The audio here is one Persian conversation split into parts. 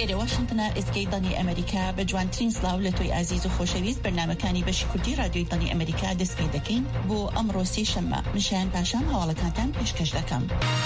ئێرە واشنتنە ئێسکەی دڵی ئەمریکا بە جوانترین سلااو لە تۆی ئازیز و خۆشەویست بەرنامەکانی بەشی کوردی رادیۆی دڵی ئەمریکا دەستپێ دەکەین بۆ ئەمڕۆ سێ شەممە مشایان پاشان هەواڵەکانتان پێشکەش دەکەم.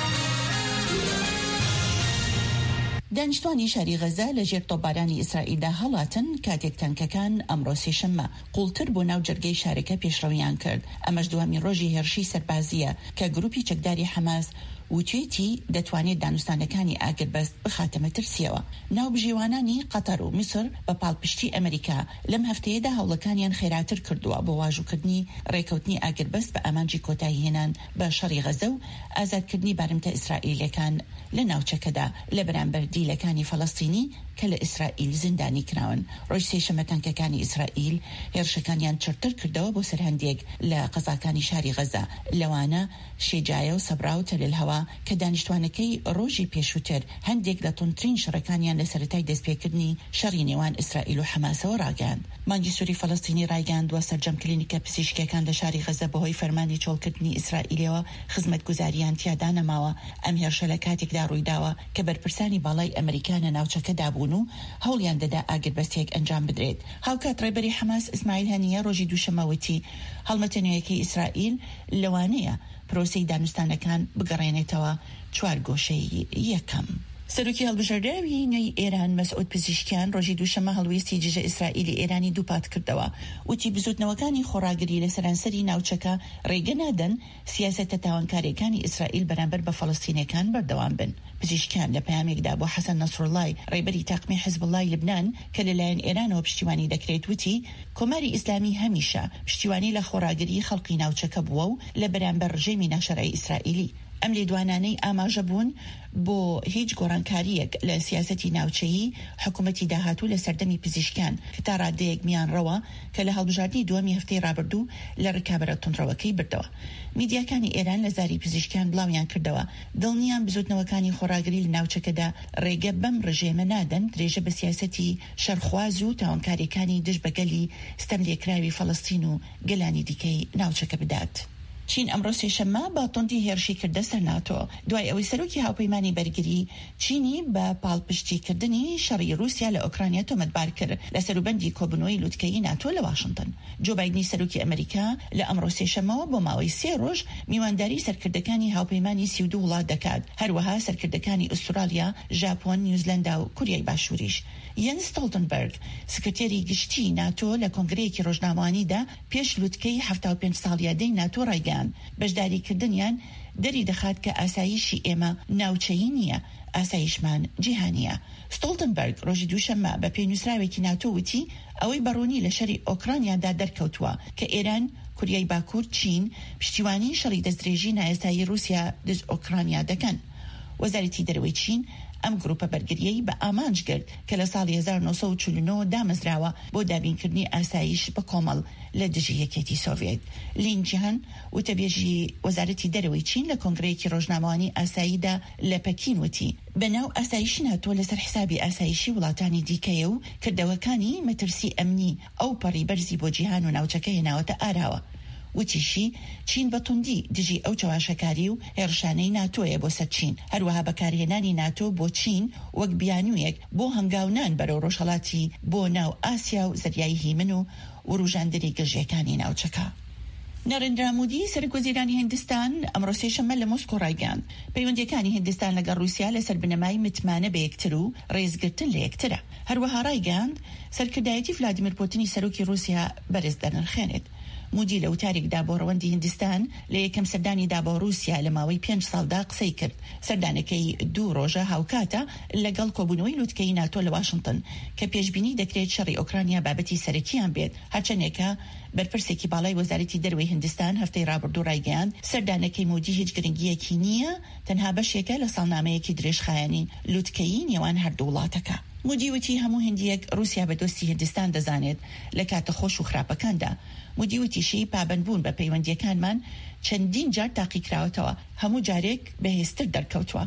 دانیشتوانی شاری غەزە لە ژێر تۆپبارانی ئیسرائیلدا هەڵاتن کاتێک تانکەکان ئەمڕۆ سێشەممە قوڵتر بۆ ناو جەرگەی شارەکە پێشڕەویان کرد. ئەمەش دوامین ڕۆژی هێرشی سەربازیە کە گروپی چەکداری حەماس وتوێتی دەتوانێت دانوستانەکانی ئاگربەست بخاتە مەترسیەوە. ناو بژێوانانی قەتەر و میسر بە پاڵپشتی ئەمریکا لەم هەفتەیەدا هەوڵەکانیان خێراتر کردووە بۆ واژووکردنی ڕێکەوتنی ئاگربەست بە ئامانجی کۆتایی هێنان بە شەڕی غەزە و ئازادکردنی بارمتە ئیسرائیلەکان لە ناوچەکەدا لە بەرامبەر دیلەکانی فەڵەستینی کە لە ئیسرائیل زیندانی کراون. ڕۆژ سێشەممە تانکەکانی ئیسرائیل هێرشەکانیان چرتر کردەوە بۆ سەر هەندێک لە قەزاکانی شاری غەزە. لەوانە شێجایە و سەبرا و تەلەلهەوا کە دانیشتوانەکەی ڕۆژی پێشووتر هەندێک لە تونترین شەڕەکانیان لە سەرەتای دەستپێکردنی شەڕی نێوان ئیسرائیل و حەماسەوە ڕاگەاند. مانگی سووری فەڵەستینی ڕایگەاندووە سەرجەم کلینیکە پزیشکیەکان لە شاری غەزە بەهۆی فەرمانی چۆڵکردنی ئیسرائیلەوە خزمەتگوزاریان تیادا نەماوە. ئەم هێرشە لە کاتێکدا ڕوویداوە کە بەرپرسانی باڵای ئەمریکانە ناوچەکەدا بوون و هەوڵیان دەدا ئاگربەستێک ئەنجام بدرێت. هاوکات ڕێبەری حەماس ئیسماعیل هەنیە ڕۆژی دووشەمەوتی هەڵمەتە نوێیەکەی ئیسرائیل لەوانەیە پرۆسەی دانوستانەکان بگەڕێنێتەوە چوار گۆشەی یەکەم. سەرۆکی هەڵبژاردراوی نوێی ئێران مەسعود پزیشکیان ڕۆژی دووشەمە هەڵوێستی دژە ئیسرائیلی ئێرانی دووپات کردەوە. وتی بزوتنەوەکانی خۆڕاگری لە سەرانسەری ناوچەکە ڕێگە نادەن سیاسەتە تاوانکاریەکانی ئیسرائیل بەرامبەر بە فەڵەستینیەکان بەردەوام بن. پزیشکیان لە پەیامێکدا بۆ حەسەن نەسڕڵڵای ڕێبەری تاقمی حیزبوڵڵای لبنان کە لەلایەن ئێرانەوە پشتیوانی دەکرێت وتی کۆماری ئیسلامی هەمیشە پشتیوانی لە خۆڕاگری خەڵکی ناوچەکە بووە و لە بەرامبەر ڕژێمی ناشەرعی ئیسرائیلی. ئەم لێدوانانەی ئاماژە بوون بۆ هیچ گۆڕانکاریەک لە سیاسەتی ناوچەیی حکوومەتی داهاتوو لە سەردەمی پزیشکان کە تا ڕادەیەک میان ڕەوە کە لە هەڵبژاردننی دووەمی هەفتەی ڕابردوو لە ڕکابەرە تونڕەوەکەی بردەوە. میدیاکانی ئێران لە زاری پزیشکان بڵاویان کردەوە دڵنیان بزوتنەوەکانی خۆڕاگری لە ناوچەکەدا ڕێگە بەم ڕژێمە نادەن درێژە بە سیاسەتی شەرخواز و تاوانکاریەکانی دژ بەگەلی ستەم لێکراوی فەڵەستین و گەلانی دیکەی ناوچەکە بدات. چین ئەمڕۆ سێشەممە بە تۆندی هێرشی کردە سەر ناتۆ دوای ئەوەی سەرۆکی هاوپەیمانی بەرگری چینی بە پاڵپشتیکردنی شەڕی رووسیا لە ئۆکرانیا تۆمەتبار کرد لە سەروبەندی کۆبنەوەی لووتکەیی ناتۆ لە واشنگتن. جۆ بایدنی سەرۆکی ئەمریکا لە ئەمڕۆ سێشەممەوە بۆ ماوەی 3 ڕۆژ میوانداری سەرکردەکانی هاوپەیمانی 32 وڵات دەکات، هەروەها سەرکردەکانی ئوسترالیا، ژاپۆن، نیوزلەندا و کوریای باشووریش. یەنس ستۆڵتنبەرگ سکرتێری گشتی ناتۆ لە کۆنگرەیەکی ڕۆژنامەوانیدا پێش لووتکەی 75 ساڵیادەی ناتۆ ڕایگەاند بەشداریکردنیان دەری دەخات کە ئاسایشی ئێمە ناوچەیی نییە، ئاسایشمان جیهانیە. ستۆڵتنبەرگ ڕۆژی دووشەممە بە پێنووسراوێکی ناتۆ وتی ئەوەی بەڕوونی لە شەری ئۆکرانیادا دەرکەوتووە کە ئێران، کوریای باکوور، چین پشتیوانی شەڕی دەستدرێژی نایەستایی رووسیا دژ ئۆکرانیا دەکەن. وەزارەتی دەرەوەی چین ئەم گروپە بەرگریەی بە ئامانج کرد کە لە ساڵی 1949 دامەزراوە بۆ دابینکردنی ئاسایش بە کۆمەڵ لە دژی یەکێتی سۆڤێت. لین جیهان وتەبێژی وەزارەتی دەرەوەی چین لە کۆنگرەیەکی ڕۆژنامەوانی ئاساییدا لە پەکین وتی بەناو ئاسایشی ناتۆ لەسەر حسابی ئاسایشی وڵاتانی دیکەیە و کردەوەکانی مەترسی ئەمنی ئەو پەڕی بەرزی بۆ جیهان و ناوچەکە هێناوەتە ئاراوە. وتیشی چین بە توندی دژی ئەو چاواشەکاری و هێرشانەی ناتۆیە بۆ سەر چین، هەروەها بەکارهێنانی ناتۆ بۆ چین وەک بیانوویەک بۆ هەنگاونان بەرەو ڕۆژهەڵاتی بۆ ناو ئاسیا و زەریای هیمن و ڕوژاندنی گەژیەکانی ناوچەکە. نەرێندرا مودی سەرۆکوەزیرانی هیندستان ئەمڕۆ سێشەممە لە مۆسکۆ ڕایگەاند پەیوەندیەکانی هیندستان لەگەڵ رووسیا لەسەر بنەمای متمانە بە یەکتر و ڕێزگرتن لە یەکترە. هەروەها ڕایگەاند سەرکردایەتی ڤلادیمیر پوتینی سەرۆکی رووسیا بەرز دەنرخێنێت. مودی لە وتارێکدا بۆ ڕەوەندی هیندستان لە یەکەم سەردانیدا بۆ رووسیا لە ماوەی 5 ساڵدا قسەی کرد. سەردانەکەی 2 ڕۆژە هاوکاتە لەگەڵ کۆبوونەوەی لووتکەی ناتۆ لە واشنگتن کە پێشبینی دەکرێت شەڕی ئۆکرانیا بابەتی سەرەکیان بێت، هەرچەندێکە بەرپرسێکی باڵای وەزارەتی دەرەوەی هیندستان هەفتەی ڕابردوو ڕایگەاند سەردانەکەی مودی هیچ گرنگیەکی نییە، تەنها بەشێکە لە ساڵنامەیەکی درێژخایەنی لووتکەیی نێوان هەردوو وڵاتەکە. مودی وتی هەموو هندیەک رووسیا بە دۆستی هیندستان دەزانێت لە کاتە خۆش و خراپەکاندا. مودی وتیشی پابەندبوون بە پەیوەندیەکانمان چەندین جار تاقیکراوەتەوە، هەموو جارێک بەهێزتر دەرکەوتووە.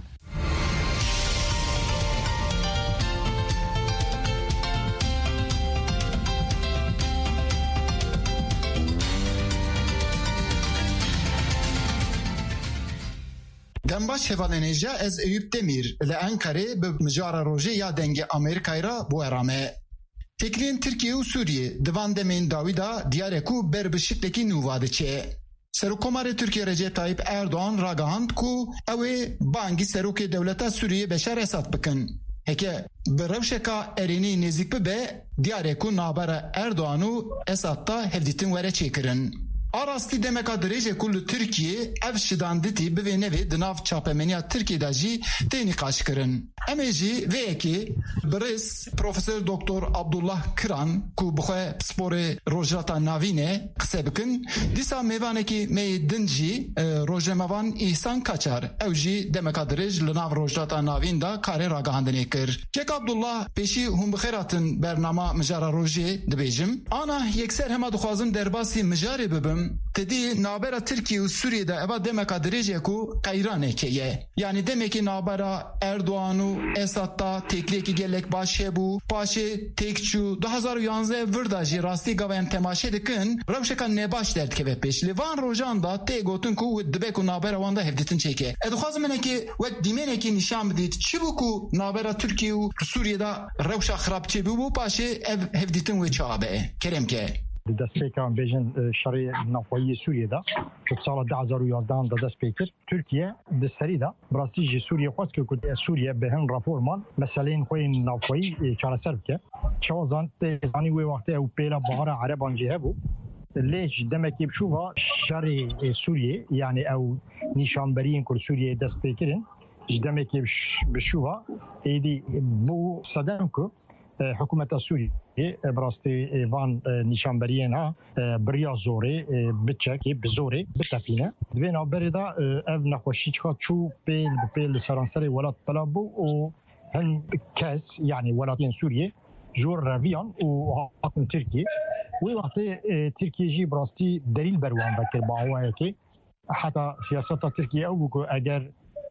Dembaş hevalenêja ez Eyüp Demir li Enkarê bi mijara rojê ya dengê Amerîkayê ra bû erame. Têkiliyên Tirkiye û Sûriye di van demên dawî da diyare ku ber bi şiklekî nûva diçe. Serokkomarê Tirkiye Recep Tayyip Erdoğan ragihand ku ew ê bangî serokê dewleta Sûriye Beşar Esad bikin. Heke bi rewşeka erênî nêzik bibe diyare ku navbera Erdoğan û Esad da hevdîtin were çêkirin. Arastî demeka dirêjê ku li Tirkiye ev şidanditî bi vê nevê di nav çapemeniya Tirkiye de jî tê nîqaşkirin. Em ê jî vê yekê bi rêz Profesör Doktor Abdullah Kiran ku bi xwe sporê Rojhilata Navînê qise bikin, dîsa mêvanekî meyê din jî rojnamevan İhsan Kaçar ew jî demeka dirêj li nav Rojhilata Navîn da karê ragihandinê kir. Kek Abdullah pêşî hûn bi xêr hatin bernama mijara rojê dibêjim. Ana yekser hema dixwazim derbasî mijarê bibim. Tedî navbera Tirkiye û Sûriye'de eva demeka dirêjê ku qeyraneke ye. Yani demekî navbera Erdoğan û Esad da têkiliyekî gelek baş hebû, paşê têkçû 2011 vir da jî rastî gaveyan temaşe dikin, rewşeka nebaş derdikeve pêş. Li van rojan da tê gotin ku dibe ku navbera wan da hevdîtin çêke. Dixwazim hinekî wek dîmenekî nîşan bidît. Çi bû ku navbera Tirkiye û Sûriye'de rewşa xirabçê bû paşê ev hevdîtin wê çabe. Keremke. دەستپێکان بێژن شەڕی ناوخۆیی سووریەدا ساڵە 2011 دەست پێ کرد تورکیە دەسەریدا ڕاستیژی سووریە خواست کرد سووریە بە هەن راپۆرمان مەسەلەین خۆی ناوخۆیی چارەسەر بکە چاوەزان تێزانی وێ وەختەیە و پێلە بەهارە عەرەبانجی هەبوو لێش دەمێکی بچووە شەڕی سووریە یعنی ئەو نیشانبەریین کورد سووریە دەست پێکردن دەمێکی بچووە ئیدی بۆ سەدەم کرد حکومت سوریه براستی وان نشانبریان ها بریا زوره بچکی بزوره بتفینه دوینا بردا اف نخوشی چو پیل سرانسر ولات طلبو و هن کس یعنی ولاتین سوریه جور رویان و حکم ترکیه وی وقتی ترکیه جی براستی دلیل بروان بکر با آوائه که حتی سیاست ترکیه او بکو اگر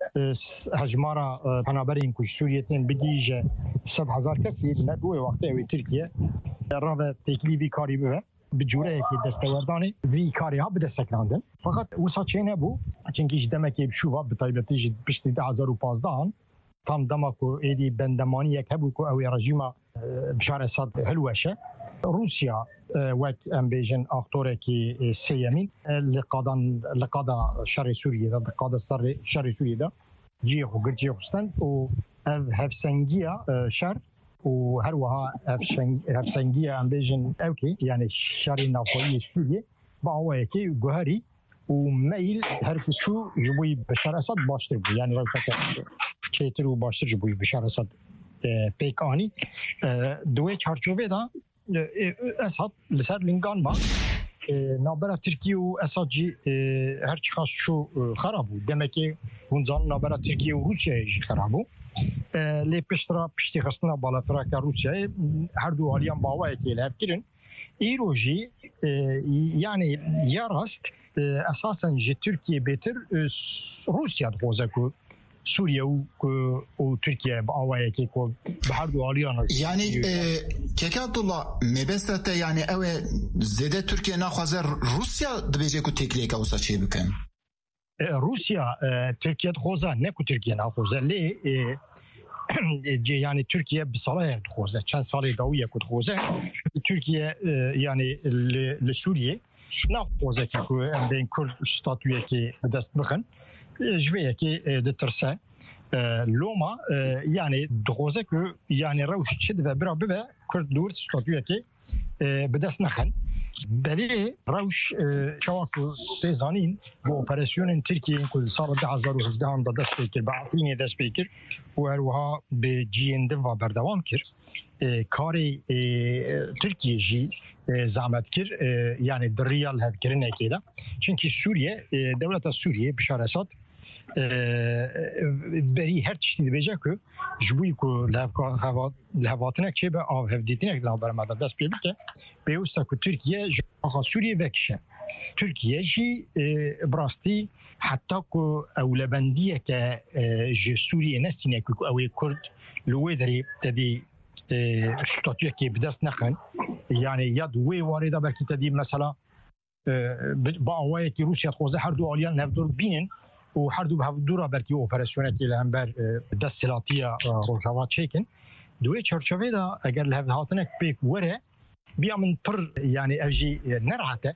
هجمارا پنابرین کش سوریتین بدیجه 100,000 کسی ندوه وقتی اوی ترکیه راه تکلیفی کاری بوده بجوره که دستوردانی وی کاری ها بدستکلاندن فقط وسا چه نبو چنکیش دمکی بشوفا بطایبتیش پشتی 2015 tam dema ku êdî bendemaniyek hebû ku ew ê rejîma Bişar Esad hilweşe Rusya wek em bêjin aktorekî sêyemîn li qada şerê Sûriyê de li qada şerê Sûriyê de ciyê xwe girtiyê xwistin û ev hevsengiya şer û her wiha hevsengiya em bêjin evkê yani şerê navxweyî Sûriyê bi awayekî guherî û meyl her çû ji bo Bişar Esad baştir bû yani rewşeke çêtir û baştir ji bo Bişar Esad pêk anî di wê çarçovê de Esad li ser lingan ma navbera Tirkiye û Esad jî her çi xas çû xerab bû demekê hûn zanin navbera Tirkiye û Rûsyayê jî xerab bû lê piştî xistina balafiraka Rûsyayê her du aliyan bawayekê li hev kirin îro jî yani ya rast esasen ji Tirkiye bêtir Rûsya dixwaze ku Suriye û Türkiye bi awayekê ku bi her du aliyan yani Keke Abdullah mebestete yani ew ê zêde Türkiye naxwaze Rusya dibêje ku têkiliyeka wisa çê bikin Rusya Türkiye dixwaze ne ku Türkiye naxwaze lê yani Türkiye bir salaya dixwaze çend salê dawiye ku dixwaze Türkiye yani li Suriye naxwaze ku em bên Kurd statûyekê bi dest bixin ji vê yekê ditirse Loma yani dixwaze ku yani rewş çi dibe bira bibe Kurd dûr statûyekê bi dest nexin belê rewş çawa ku sê zanîn bu operasyonên Tirkiyeyên ku li sala 2017 da dest pê kir bi Efrînê dest pê kir û her wiha bi ciyên din berdewam kir karê Tirkiye jî zahmet kir yani di riyal hevkirinekê de çünkü Suriye devleta Suriye Bişar Esad berî her tiştî dibêje ku ji bo ku li hevatinek çêbe av hevdîtinek li berma de dest pê bike pêwîst e ku Tirkiye ji axa Sûriye vekişe Tirkiye jî birastî heta ku ewlebendiyeke ji Sûriye nestîne ku ew ê Kurd li wê derê tedî statûyekê bi dest nexin yani ya di wê warê de belkî tedî mesela bi awayekî Rûsya dixwaze her du aliyan hevdor bînin و هر دو به دورا برکی اپراسیونتی لهمبر دست سلاطیه روجاوا چیکن دوی چرچوه دا اگر لهف هاتنک پیک وره بیا من پر يعني اجي نرعته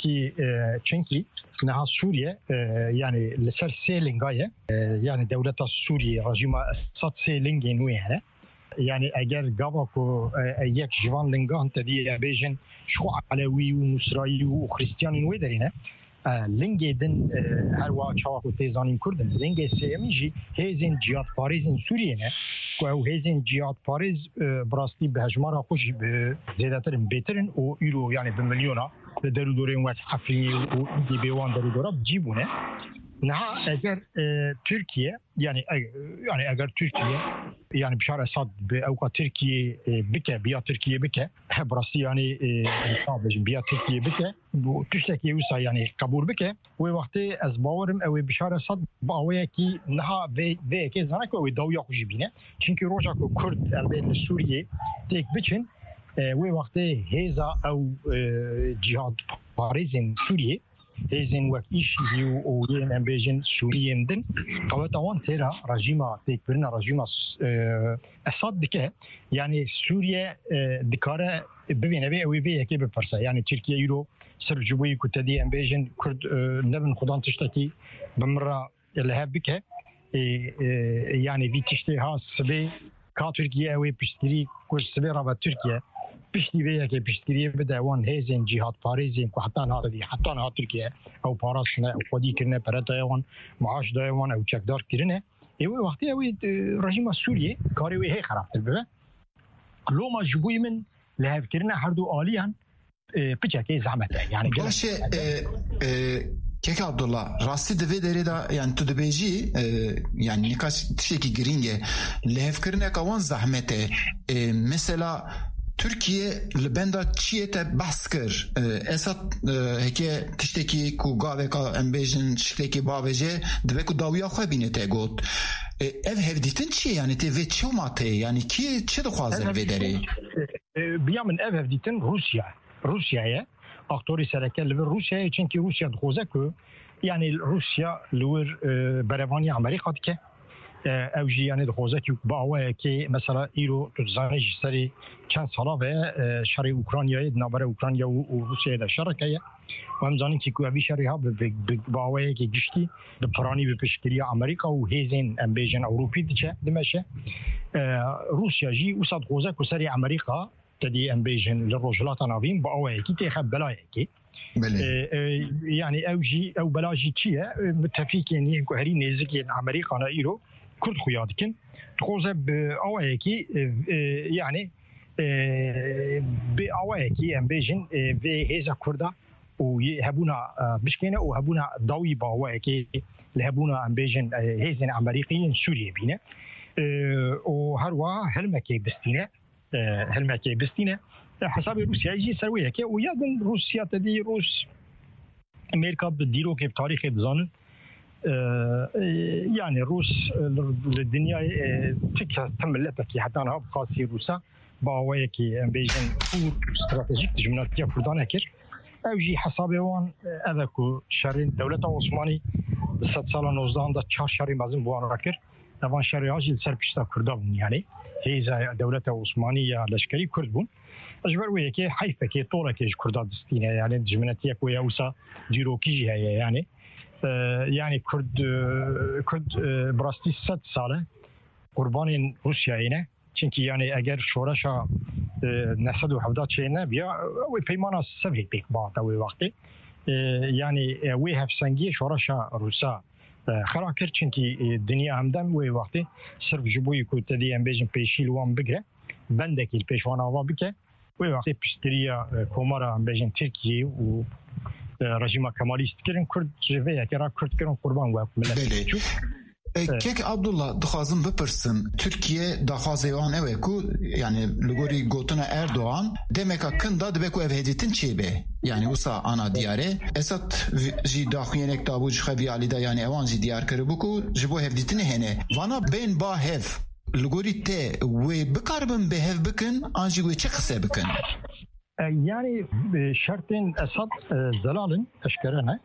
چونكي نها سوريا يعني لسر سيلينغايه يعني دولة سوريا رژیم اسد سيلينغ نويه يعني اگر گاواکو یک جوان لنگان تدی بیجن شو علوی و نصرایی و خریستیانی نوی دارینه لنگ دن هر وا چاکو تیزانین کردن لنگ سیمیجی هزین جیاد پاریزین سوریه نه کو هزین جیاد پاریز براستی به هجمارا خوش زیادترین بهترین او یورو يعني بمليونا درو دورين وقت حفري و دي بيوان درو دورا بجيبونه نها اگر تركيا يعني اگر تركيا يعني بشار اسد باوقات تركيا بك بيا تركيا بك براسي يعني صابج بيا تركيا بك تشتكي وسا يعني قبول بك ووقت از باورم او بشار اسد باوي كي نها في كي زنك او دويا خوجبينه چونكي روجا كرد البيت سوريا تك بچن وقت هيزا او جهاد باريزن سوريا هزين وقت إيشي و ين أمبيجن سوريين دن قوات أوان ترى رجيمة تكبرنا رجيمة أسد دكه يعني سوريا دكارة ببينه بي أو بيه كي بفرسه يعني تركيا يورو سر جبوي كتدي أمبيجن كرد نبن خدان تشتكي بمرة اللهاب بكه يعني في تشتيها سبي كا تركيا أو بيشتري كل سبي رابع تركيا پشتی وی که پشتگیری بده وان هزین جهاد پاریزین که حتی نه ترکیه او پاراس نه او خودی کرنه پرده وان معاش دای وان او چکدار کرنه ایوه وقتی اوی رژیم سوریه کاری وی هی خراب تلبه لو ما جبوی من لهف کرنه هر دو آلیان پچکی زحمته يعني باشه كيك عبد الله راستي دفي داري دا يعني تو دبيجي يعني نكاش تشيكي جرينجي لهف كرنا كوان زحمته مثلا Türkiye libenda çiyete bahs kir esat heke tiştekî ku gaveka em bêjin ştekî bavêje dibe ku dawiya xwe bîne te got ev hevdîtin çi yani te vê çima tê yani kî çi dixwaze vê derê biya min ev hevdîtin Rusya'ya aktorî sereke li vir Rusya'ya çünkü Rusya dixwaze ku yani Rusya li wir berevaniya Amerîka dike او جی یعنی دخوازه که باوه که مثلا ایرو تو زنش سری چند ساله و شری اوکراینیای نبره اوکراینیا و روسیه در شرکیه و هم زنی که کوی شری ها باوه که گشتی به پرانی به پیشگیری آمریکا و هیزن امبیجن اروپی دیگه دمشه روسیا جی و صد خوازه که سری آمریکا تدی امبیجن لروجلات نوین باوه کی تخب بلایه کی يعني او جي او بلاجي تشيه متفقين يعني كهري نزكي امريكا ايرو كرد خيادكن تخوزه باوايكي يعني باوايكي امبيجن في هذا كردا ويهبونا بشكينه وهبونا ضوي باوايكي لهبونا امبيجن هيزن امريكيين سوريا بينه وهروا هلمكي بستينه حساب روسيا يجي سويه كي ويادن روسيا تدي روس امريكا بديرو كيف تاريخ بزان يعني روس للدنيا تملتك حتى انا خاصي روسا باويكي امبيجن فور استراتيجيك جمناتيا فردان هكر او جي حسابي وان اذاكو شرين دولة عثماني بسات سالا 19 دا 4 شهري مازن بوان راكر طبعا شهري هاجي سربشتا كردابون يعني هي دولة عثمانية لشكري كردبون اجبر ويا كي حيفه كي طوله كي كرداد دستينه يعني جمناتيه كويا وسا ديرو كيجي يعني يعني كرد براستي 6 ساله قربان روسيا هنا çünkü yani eğer şoraşa nesed و حودات şeyine بیا و پیمانا سوی پیک بعد و وقتی yani و هفسنگی شوراşa روسا خراکر çünkü dünya همدم و وقتی صرف جبوی کو تدی ام بیجن پیشیل وان بگره بندکی پیشوان آوا بکه و وقتی پشتریا کومارا ام بیجن ترکیه و رژیم کمالیست کرن کرد جوه کرا کرد کرن قربان و ملت کیک عبدالله دخوازم بپرسن ترکیه دخوازه وان اوه کو yani لگوری گوتنا اردوغان دمکا کندا دبکو او هدیتن چه به yani وسا آنا دیاره اسات جی داخوینک دابو جخوی علی دا yani اوان جی دیار کربو کو جبو هدیتن هنه وانا بین با هف لگوری ته و بکاربن به هف بکن آنجی و چه خسه بکن yani şartın esad zelalın eşkerene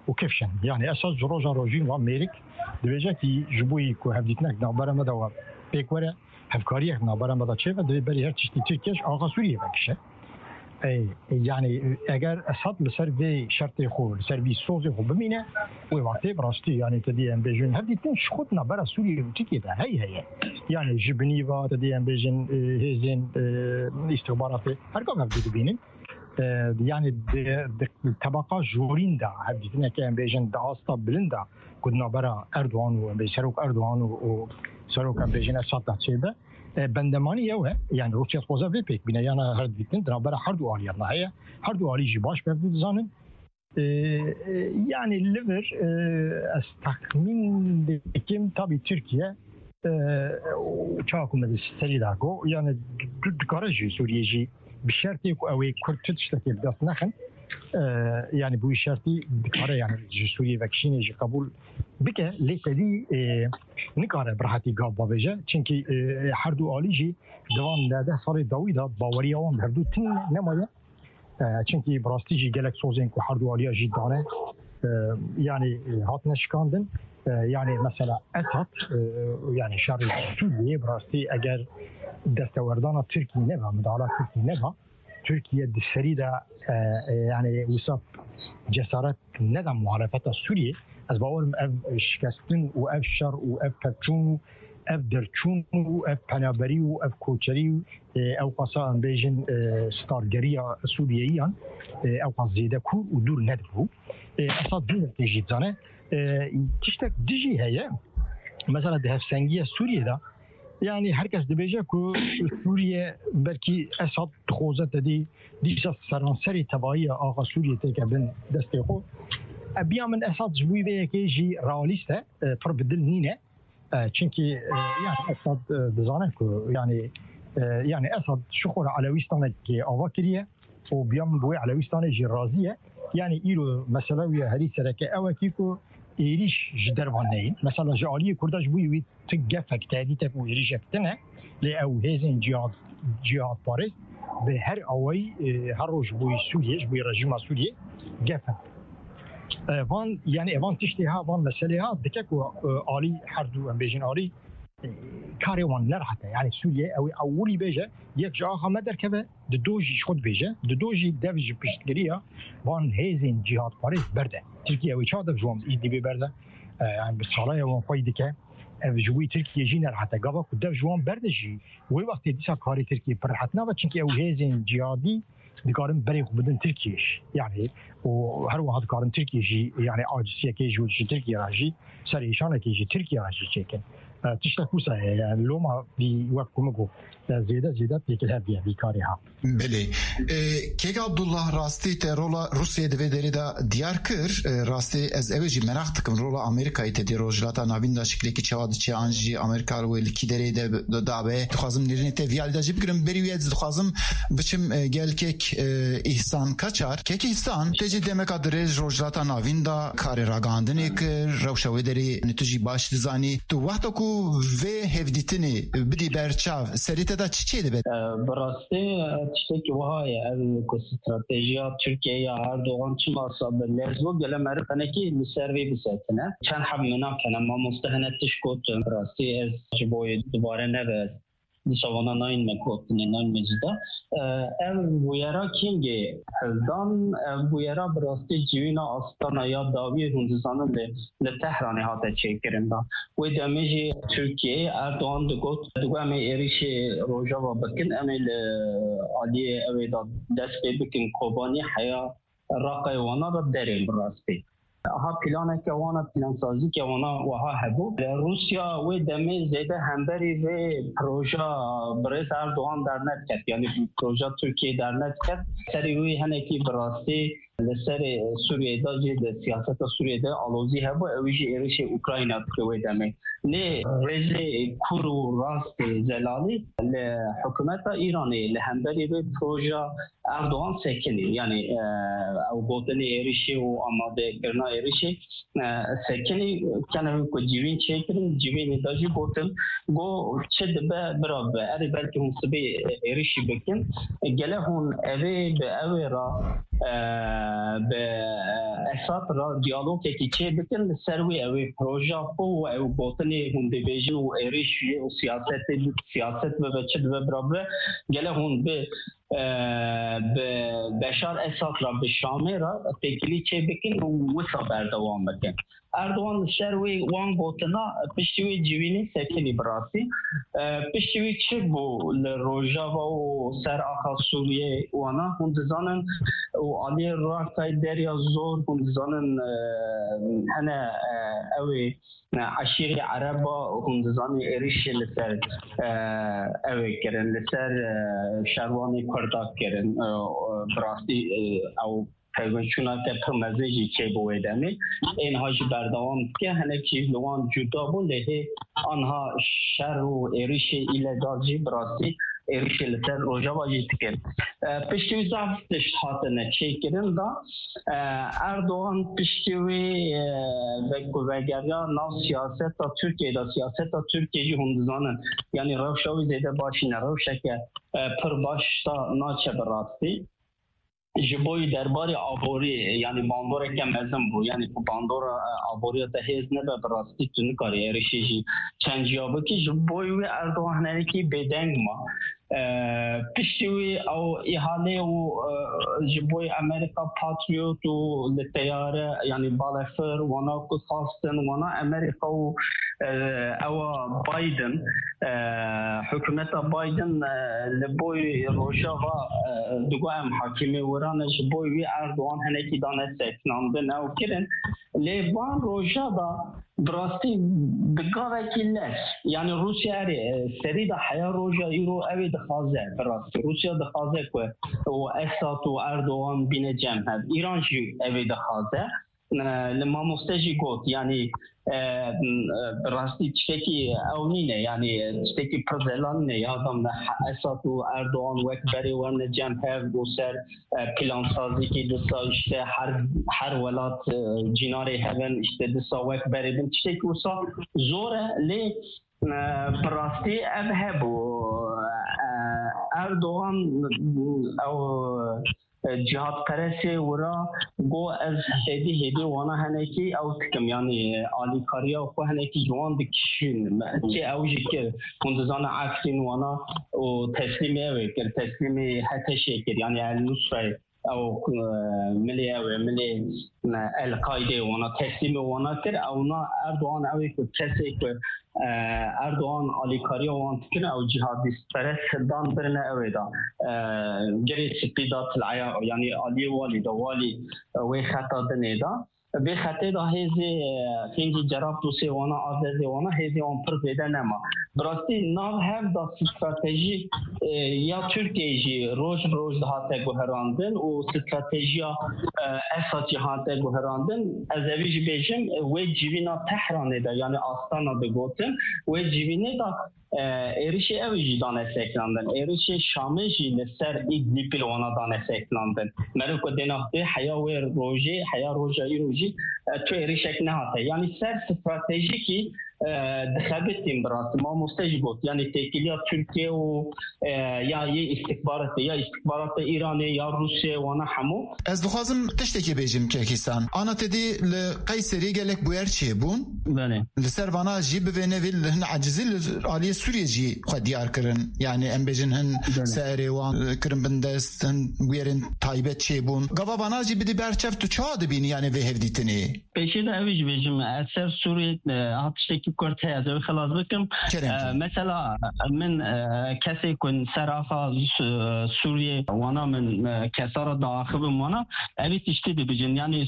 وكيفشن يعني اساس روجا روجين وامريك دبجتي جبوي كو هبديتنك نابرا مدوا بيكورا هفكاريك نابرا مدا تشيفا دبري هرتشتي تركيش اغا سوريا بكشه اي يعني اگر اسد لسر في شرط خو لسر في سوز خو بمينه وي وقتي براستي يعني تدي ام بيجن هبديتن شخوتنا برا سوريا وتكيدا هي يعني جبنيفا تدي ام بيجن هيزن استخباراتي هرقا هبدي بينن يعني الطبقة جورين دا هبديتنا كان بيجن دا أسطا بلندا كنا برا أردوان وبيسروك أردوان وسروك بيجن أسطا تحتشيبه بندماني يوه يعني روسيا تقوزا في بيك بنا يانا هرديتن دا برا حردو آلي يطلع هي حردو آلي جباش بفدو زانن يعني الليفر استخمين دكيم تابي تركيا وشاكم مدستري داكو يعني دكارجي سوريجي بشرطي أوي كرت تشتكي بدأت نخن يعني بوي شرطي دكارة يعني جسوري فاكشين يجي قبول بك ليتدي نكارة برحتي قاب بابجا چونكي حردو آليجي دوام ده صار داويدا باوريا وان هردو تن نمايا چونكي براستيجي جالك سوزين كو حردو آليا جدانه يعني هات نشكاندن يعني مثلا أسد يعني شر سوريا براستي أجر دستوردان تركي نبا مدارات تركي نبا تركيا السريدة يعني وصف جسارة ندم معرفة سوريا از باور اف شکستن و اف شر و اف پچون اف درچون و اف پنابری و اف کوچری او قصا بیجن ستارگریا سوریاییان او قص زیده کو و دور ندبو اصلا دور تجید زانه تشتك دجي هي مثلا ده سنگی سوریه دا يعني هركز دبيجا كو سوريا بركي اسد خوزه تدي ديسا سرانسري تبعيه اغا سوريا تكبن دستيخو ابيا من اسد جوي بي كيجي راليستا تربدل نينه چونكي يعني اسد بزانه كو يعني اسد شخور علويستان كي اواكريه وبيا من بوي علويستان جي رازيه يعني ايرو مثلا ويا هري سركه اواكيكو إيريش جدربانين مثلا جالية كرداش بوي تجفك تادي تفو إيريش اكتنا لأو هزين جهاد باريس بهر أوي هر روج بوي سوريا بوي رجيم سوريا جفك وان يعني وان تشتيها وان مسألة دكاكو آلي حردو أم بيجين آلي كاري وان نرحته يعني سوريا أو أولي بيجا يك جاها مدر كذا دوجي شخد بيجا دوجي دافج بيشتريها وان هزين جهاد باريس برده تركيا ويشاد بجوم إيدي ببرده يعني بالصلاة وان قيدك جوي تركيا جينا حتى قبل كده جوم برده جي والوقت ديسا كاري تركيا برحتنا وتشكي أو هزين جهادي دكارن بريق بدن تركيش يعني وهر واحد كارن تركيا جي يعني عاجزية كي جوج تركيا راجي سريشانة كي جي تركيا راجي شكل تشتكو سا يعني لو ما في وقت كمكو زيادة تيكلها في كاريها. بله كيك عبد الله راستي ترولا روسيا دفدري دا ديار كر راستي از اوجي مراق تكم رولا امريكا يتدي روجلاتا نابين دا شكلي كي چواد چي انجي امريكا ويل كي دري دا دابه تخازم نيرنته فيال دا جيب گرم بري ويز تخازم بچم گل كيك احسان كاچار كيك احسان تجي دمك ادرج روجلاتا نابين دا كاري راگاندني كر روشاوي دري نتجي باش دزاني تو وقتو کو و هفديتني بدي برچاو سريته دا چي ده براسته چیزی که وهای استراتژی ترکیه اردوغان چی ماساب لزو گله مرکنه کی مسروی بساتنه چند حب منا کنه ما مستهنتش کوتن براسته از جبوی دوباره نبود دیسوانا ناین مکوتنه ناین مجدا بویرا کینگه هلدان بویرا براسته جوینا آستانا یا داوی هندوزانه لتهرانی هاته چه کرنده و دمیجی ترکیه اردوغان دگو امی ایریش روژا و بکن امی عالیه اوی دا دست بکن کوبانی حیا راقای وانا را داریم براسته ها پلانه که وانا پلان سازی که وانا وها هبو روسیا و دمی زیده همبری و پروژه برای اردوغان در نت کرد یعنی پروژه ترکیه در نت کرد سری وی هنه که براستی لسر سوریه دا جید سیاست سوریه دا آلوزی هبو اویجی ایرش اوکراین که وی دمی لی رزه کورو راست زلالی لحکومت ایرانی لهمبری و پروژه اردوغان سکنی یعنی او گوتنی ایرشی و آماده کرنا ایرشی سکنی کنه که جیوین چه کرن جیوین داجی گوتن گو چه دبه برا به اری بلکه هم سبی ایرشی بکن گله هون اوی به اوی را به اسات را دیالوگ که چه بکن سروی او پروژه و او بوتنی هم دیویژن و ایریشی و سیاست و بچه و برابر گله هم به بشار اسات را به شامه را تکلی چه بکن و وسا بردوام بکن اردوان شروی وان بوتنا پشتوی جوینی سکنی براسی پشتوی چه بو لروژاوا و سر آخا سوریه وانا هم دزانن و آلی راکتای دریا زور هم دزانن هنه اوی عشیری عربا هم دزانی ایریش لسر اوی کرن لسر شروانی کرداک کرن براستی او پیوستشون که پرمزیجی که بودمی اینها جی بردوام که هنه چیز لوان جدا بوده آنها شر و ایریش ایلگالجی براستی ایریش لسر روژا واجید کرد پشتوی زفتش حاطنه چه کرن دا اردوان پشتوی وگریا ناو سیاست تا ترکیه دا سیاست تا ترکیه جی همدزانن یعنی روشاوی زیده باشینه روشه که پر باش تا ناچه براستی جبوی درباره آبوری یعنی باندور کم ازم بود یعنی باندور آبوری تهیز نبه براستی تو نکاری ایرشیجی چند جیابه که جبوی اردوان هنکی بدنگ ما پشتوی او احاله و جبوی امریکا پاتریوت و لطیاره یعنی بالفر وانا کد خواستن وانا امریکا و او بایدن حکومت بایدن لبوی روشاوا دگو ام حاکمی ورانه جبوی وی اردوان هنکی دانه سکناندن او کرن لیوان روشا دا براستی بگاوه که لش یعنی روسیه سری دا حیا روژا ایرو اوی دخوازه براستی روسیه دخوازه که و اسات و اردوان بین جمع هد ایران جی اوی دخوازه لما مستجی گوت یعنی براستی چکی اونینه یعنی چکی پرزلانه یادم اسات و اردوان وک بری ورن جمع هد و سر پلان سازی که دستا اشته هر ولات جیناری هون اشته دستا وک بری دن چکی وسا زوره لی براستی ابهبو اردوان او جهاد پرسه ورا گو از هدی وانا هنکی او تکم یعنی آلی کاریا و هنکی جوان دکشین چه اوجی که مندزان عکسین وانا و تسلیمی اوی کر تسلیمی حتشی کر یعنی النصره او ملی القاعده وانا تسلیم وانا کر اونا اردوان اوی که کسی که اردوان آلی کاری وان تکن او جهادیست پرست دان برنه اوی دا گری سپیدات العیا یعنی آلی والی دا والی وی خطا دنه دا به خطه دا هیزی خینجی جراب دوسی وانا آزازی وانا هیزی وان پر پیدا نما براستی ناو هم دا استراتژی یا ترکیه جی روز دهاته گوهراندن و استراتژی اساسی هاته گوهراندن از اویج بیجم وی جیوینا تحرانه دا یعنی آستانا بگوتن وی جیوینه دا ایریش اویجی دانه سکلاندن ایریش شامجی لسر ایدلیپیل وانا دانه سکلاندن مرو که دیناخته حیا وی روژه حیا روژایی روژی تو ایریشک نهاته یعنی سر استراتژیکی دخلتیم برات ما مستجی بود یعنی تکیلیا ترکیه و یا یه استخبارات ایرانی یا روسیه وانا همو از دخوازم تشتکی بیجیم کهکستان آنا تدی لقیسری گلک بویر چیه بون؟ بله لسر وانا جی ببینه ویل هن عجزی آلی سوریه جی خود دیار کرن یعنی ام بیجن هن سعری وان کرن بندست هن بویرن تایبت چیه بون گوا وانا جی بدی برچف تو چه آده بینی یعنی ویهف دیتنی؟ پیشی دا اویج بیجیم اثر سوریه هاتشتکی کرده از او خلاص بکم مثلا من کسی کن سرافا سوریه وانا من کسارا داخل وانا اوی تشتی ببیجن یعنی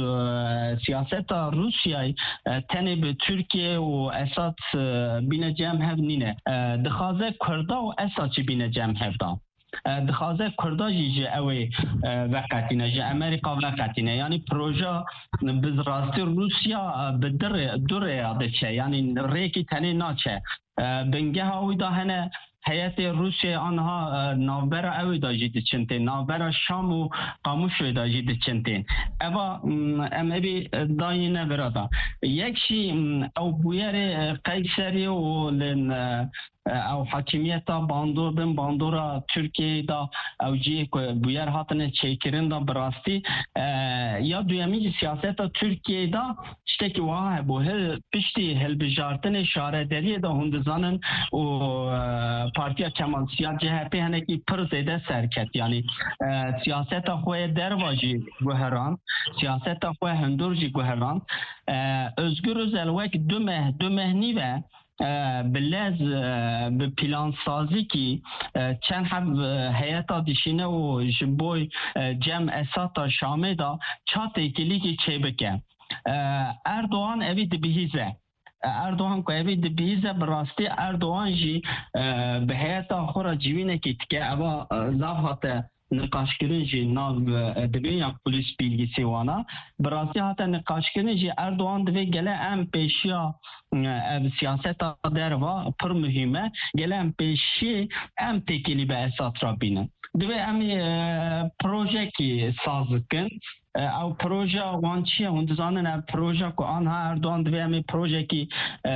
سیاست روسیای تنه به ترکیه و اسات بین جمع هف نینه دخوازه کرده و اساتی بین جمع هف دا دخوازه کرده جی اوی وقتینه جی امریکا وقتینه یعنی پروژه بزراستی روسیا در یاده چه یعنی ریکی تنه ناچه بنگه هاوی دا هنه هیئت روسیه آنها نوبر اوی دا جید چنتین نوبر شام و قاموش دا جید چنتین اوا ابی داینه برادا یک شی او بویر قیصری و لن او حاکمیت باندور بن باندورا ترکیه دا او جی بویر هاتن چیکرین دا براستی یا دویمی سیاست ترکیه دا شتکی واه بو هل پشتی هل بجارتن شاردری دا هندزانن و پارتیا کمال سیاد CHP هنکی پر زیده سرکت یعنی سیاست خوی درواجی گوهران سیاست خوی هندورجی گوهران özgür özellik dö mehnive بلز به پلان سازی کی چند هم هیئتا دشینه و جبوی جمع اساتا شامه دا چات اکلی کی چه بکن اردوغان اوی دبیهیزه اردوغان که اوی دبیهیزه براستی اردوغان جی به هیئتا خورا جوینه کی تکه اوا زافت نقاشکرین جی ناو دبین یا پولیس بیلگیسی وانا براستی حتی نقاشکرین جی اردوغان دوی گله ام پیشیا سیاست دروا پر مهمه گله ام پیشی ام تکیلی به اساس را بینن دوی امی پروژه کی سازکن او پروژه وانچیه هندزانن پروژه که آنها اردوغان دوی امی پروژه کی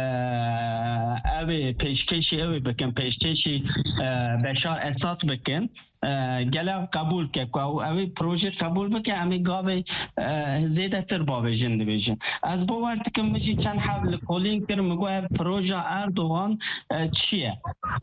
اوی پیشکشی اوی بکن پیشکشی بشار اساس بکن گله قبول که اوی پروژه قبول بکن امی گاوی زیده تر باویجن دویجن از باورد که میشی چند حول کولین کرد مگوه پروژه اردوغان چیه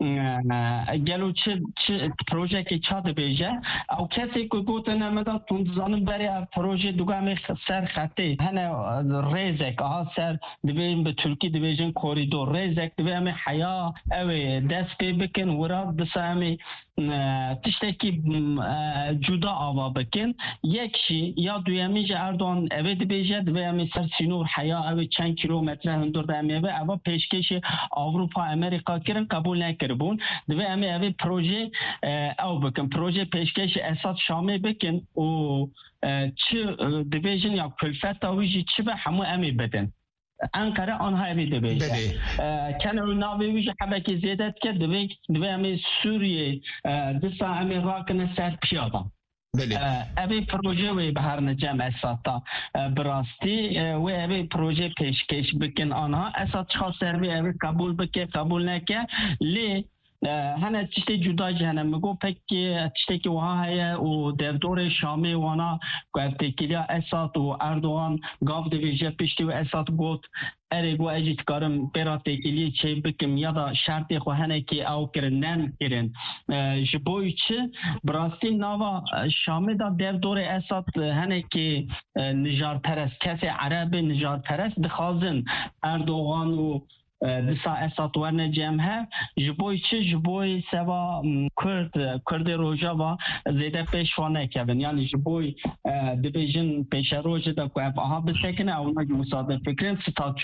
گلو چه پروژه که چا دویجه او کسی که گوته نمیده تونزانم بری پروژه دوگه امی سر خطی هنه ریزک آها سر دویجن به ترکی دویجن کوریدور ریزک دوی امی حیا اوی دست پی بکن ورا بسا امی تشتکی جدا آوا بکن یکشی یا دویمیج اردوغان اوی دبیجه دویمی سر سینور حیا اوی چند کیلومتر هندور دمی اوی پیشکش اوروپا امریکا کرن قبول نکربون دویمی اوی پروژه او بکن پروژه پیشکش اساس شامی بکن و چه دبیجن یا کلفت اویجی چه به همو امی بدن انقره آنها بیده بیشه کنر ناوی ویژه حبکی زیدت که دوی امی سوریه دستا امی راکن سر پیادا اوی پروژه وی به هر نجم اساتا براستی و اوی پروژه پیشکش بکن آنها اسات چخوا سروی اوی قبول بکن قبول نکن لی هنه تشتی جدا جهنه مگو پکی تشتی که وها هیا و در دور شامی وانا تکیلیا اسات و اردوغان گاف دویجه پشتی و اسات گوت اره گو اجیت کارم برا تکیلی چه بکم یا دا شرطی خو هنه که او کرن نم کرن جبوی چه براستی ناوا شامی دا در دور اسات هنه که نجار پرست کسی عرب نجار پرست دخوازن اردوغان و دسا اسات ورنه جمعه جبوی چه جبوی سوا کرد روژا و زیده پیشوانه کبن یعنی جبوی دبیجن پیش روژا دا که آها بسکنه اونا جو مصادر فکرین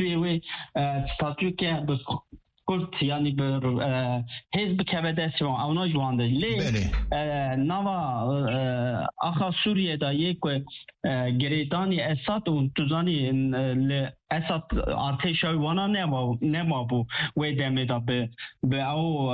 ستاتوی که کرد یعنی بر حزب کبدسی و اونا جوانده لی نوا آخا سوریه دا یک گریدانی اسات و توزانی اسات ارتشای وانا نما بو و دمه دا به او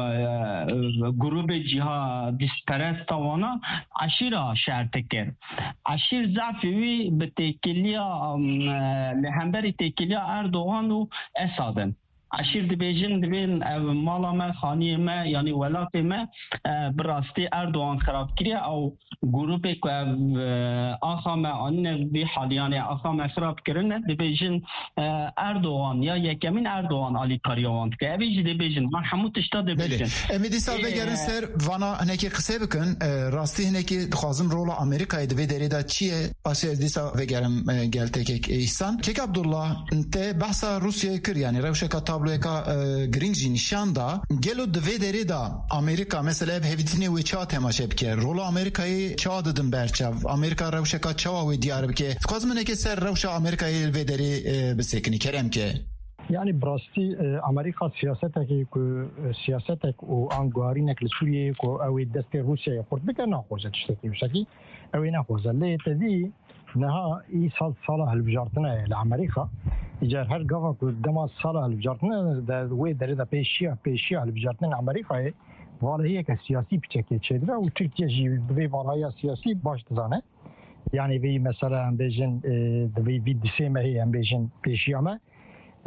گروه جهادیست پرست وانا عشیره شرط کرد عشیر ضعفی به تکیلیا لهمبری تکیلیا اردوغان و اسادن عشیر دبیجن دبین مالا ما خانی ما یعنی ولات ما براستی اردوغان خراب کریه او گروه که آخا ما آنین بی حالیان آخا ما خراب کرنه دبیجن اردوغان یا یکمین اردوغان آلی کاریوان که اویج دبیجن من همون تشتا دبیجن امیدی سال بگرن سر وانا هنکی قصه بکن راستی هنکی خوازم رولا امریکای دوی داری دا چیه پاسی از دیسا بگرم گلته که ایسان که عبدالله ته بحثا روسیه کر یعنی روشه که تابلویکا گرینجی نشان دا گلو دوی داری دا امریکا مثلا هفیدینی و چا تماشه بکر رولا امریکایی چا دادن برچاو امریکا روشه که چا و دیار بکر خوازم هنکی سر روشه امریکایی دوی داری بسکنی کرم که يعني براستي امريكا سياستك وانغارينك لسوريا او دستور روسيا يقول بك ناخذ تشتكي وشكي او ناخذ اللي تدي نها اي صالح البجارتنا لامريكا اجار هر قفا قدام صالح البجارتنا ده وي دريدا بيشيا البجارتنا امريكا ولا هي كسياسي بتشكي تشدرا وتركيا جي بي فالها سياسي باش تزانه يعني في مثلا بيجن في دسمه هي بيجن بيشيا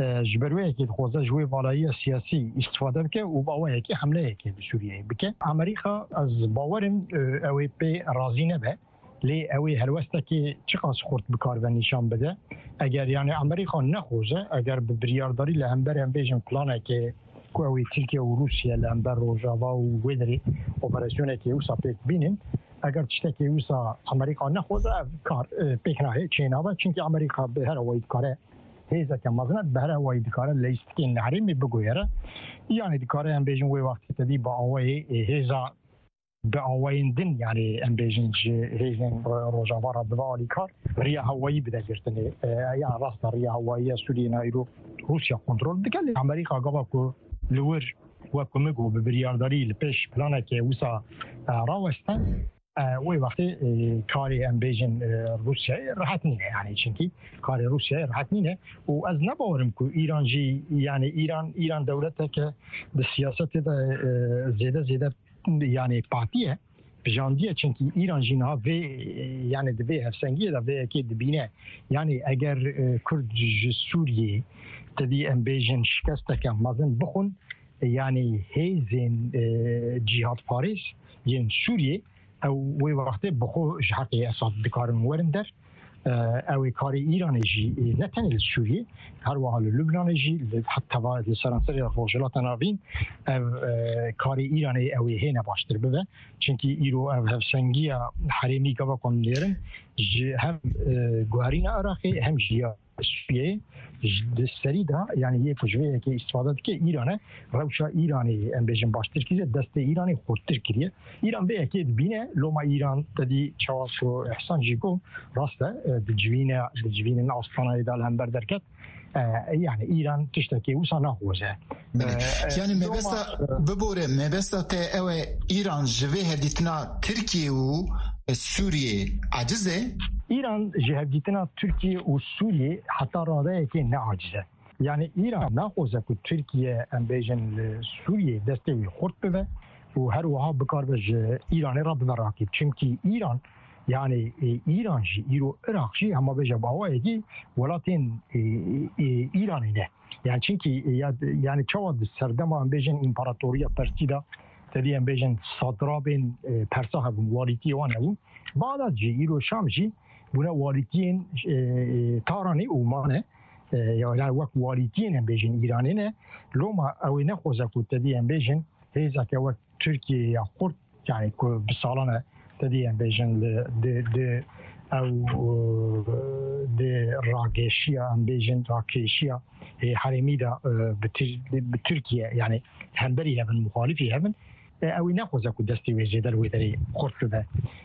جبروی که خوزه جوی بالایی سیاسی استفاده بکه و باوری که حمله که به سوریه بکه امریکا از باورم اوی به راضی نبه لی اوی هلوسته که چقدر خورد بکار و نشان بده اگر یعنی امریکا نخوزه اگر به بریارداری لهمبر هم بیشن پلانه که کوی ترکیه و روسیه لهمبر روجاوا و ویدری اپراسیونه که اوسا پیک بینن اگر چطه که اوسا امریکا نخوزه کار پیک نهه چیناوه چونکه امریکا به هر وید کاره هیزا که مزنه به هر وید کاره لیست که نحریمی بگویره یعنی دکاره هم بیشن وی وقتی تدی با آوه هیزا به آوین دن یعنی ام بیشن هیزن روجاوا را دوالی کار ریا هوایی بده گرتنه یا راست ریا هوایی سوریه نایرو روسیا کنترل دکلی امریکا گفت که لور وقتی میگو به بریارداری لپش پلانه که وسا راوستن وی وقتی کاری ام بیشن روسیا راحت نینه یعنی چونکی کاری روسیا راحت نینه و از نبارم که ایران جی یعنی ایران دولته که به سیاست زیاده یعنی پارتیه بجاندیه چونکی ایران جینها و یعنی دوی هفسنگیه دوی که دبینه یعنی اگر کرد سوریه تدی ام بیشن شکسته که مازن بخون یعنی هیزن جهاد پاریس ین سوریه او وی وقتی بخو جهتی اساد دکارن ورندر او کاری ایران جی نتنی سوریه هر وحال لبنان جی حتی وارد سرانسری روجلات ناوین کاری ایران او هینا باشتر بده چونکی ایرو او هفسنگی حریمی گوا کندیرن هم گوهرین عراقی هم جیا سوریه دستری دا یعنی یه پجوه که استفاده که ایرانه روشا ایرانی ام بیشن باشتر کیه دست ایرانی خودتر کیه ایران به اکید بینه لوما ایران تدی چواس و احسان جیگو راسته دجوین آستانه دال هم بردرکت یعنی ایران تشتکی وسا نخوزه یعنی مبستا ته او ایران جوه دیتنا ترکیه و سوریه عجزه ایران جهدیتنا ترکیه و سوریه حتی راده که نه عاجزه یعنی ایران نخوزه که ترکیه ام بیشن سوریه دسته خورد بده و هر وها بکار بج ایران را ببراکید چونکی ایران یعنی ایران جی ایرو عراق جی همه بجا باوه گی ولاتین ایرانی نه یعنی چونکی یعنی چواد سردم هم بیشن امپراتوریا پرسیدا تدی هم بیشن صدرابین پرسا هم والیتی وان هم بعد جی ایرو شام جی بنا والیتین تارانی اومانه یعنی وقت والیتین هم بیشن ایرانی نه لوما اوی نخوزه که تدی هم بیشن هیزا که وقت ترکیه یا خورد یعنی که بسالانه تدی هم بیشن او راگشیا هم بیشن راکشیا حرمی دا به ترکیه یعنی همبری هفن مخالفی هفن اوی نخوزه که دستی ویزیده روی داری خورد شده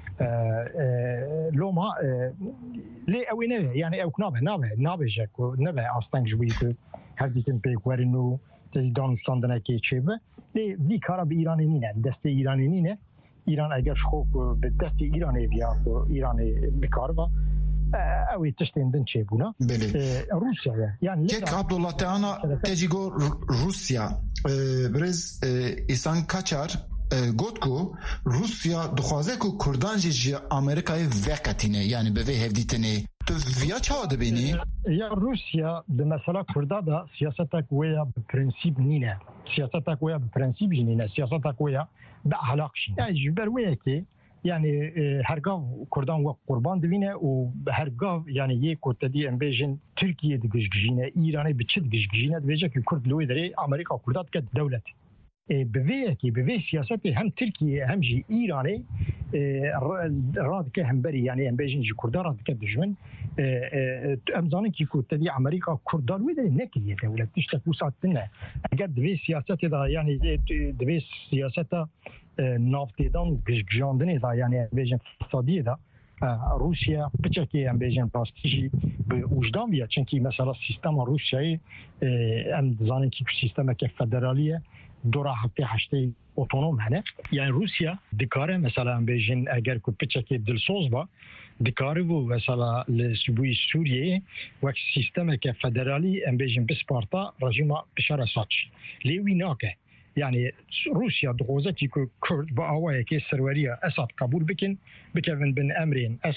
لوما لی اوی نوه یعنی او نابه جاکو نوه آستانگ جوی که هر دیتن پیک ورنو تدی دانستاندنه که چه به لی کارا به ایرانی نینه دست ایرانی نینه ایران اگر خوب به دست ایرانی بیا ایرانی بکار با اوی تشتیندن چه بونا روسیا یعنی یک عبدالله تعانا تجیگو روسیا برز ایسان کچار گوت کو روسیا دخوازه کو کردان جی امریکای وقتینه یعنی به هفدیتنه تو ویا چا دبینی یا روسیا به مسئله کردا دا سیاست کویا به پرنسیپ نینه سیاست کویا به پرنسیپ نینه سیاست کویا به اخلاق شین یعنی جبر وی که یعنی هرگاه کردان و قربان دوینه و هرگاه یعنی یک کتدی ام بیشن ترکیه دگشگینه ایرانی به چه دگشگینه دویجه که کرد لوی داره امریکا کردات که دولت به وی سیاست هم ترکیه هم جی ایرانی راد که هم بری یعنی هم بیشن جی کردان راد که دشمن امزانی که کتدی امریکا کردان وی داره نکریه دولت تشتک وساتنه اگر دوی سیاست دا یعنی دوی سیاست نافتیدان گشگجاندنه دا یعنی بیشن اقتصادیه دا روسیا بچه هم بیشن پاستیجی به وجدان بیاد چونکی مثلا سیستم روسیایی هم زانن که سیستم که فدرالیه دورا هفته هشته اتونوم هنه یعنی روسیا دکاره مثلا بیشن اگر که بچه که دلسوز با دکاره و مثلا لسبوی سوریه وقت سیستم که فدرالی هم بیشن بسپارتا رژیم بشار ساچ لیوی ناکه یعنی روسیا دخوزه که کرد با آوائه که سروریه اساد قبول بکن بکن بن امرین اساد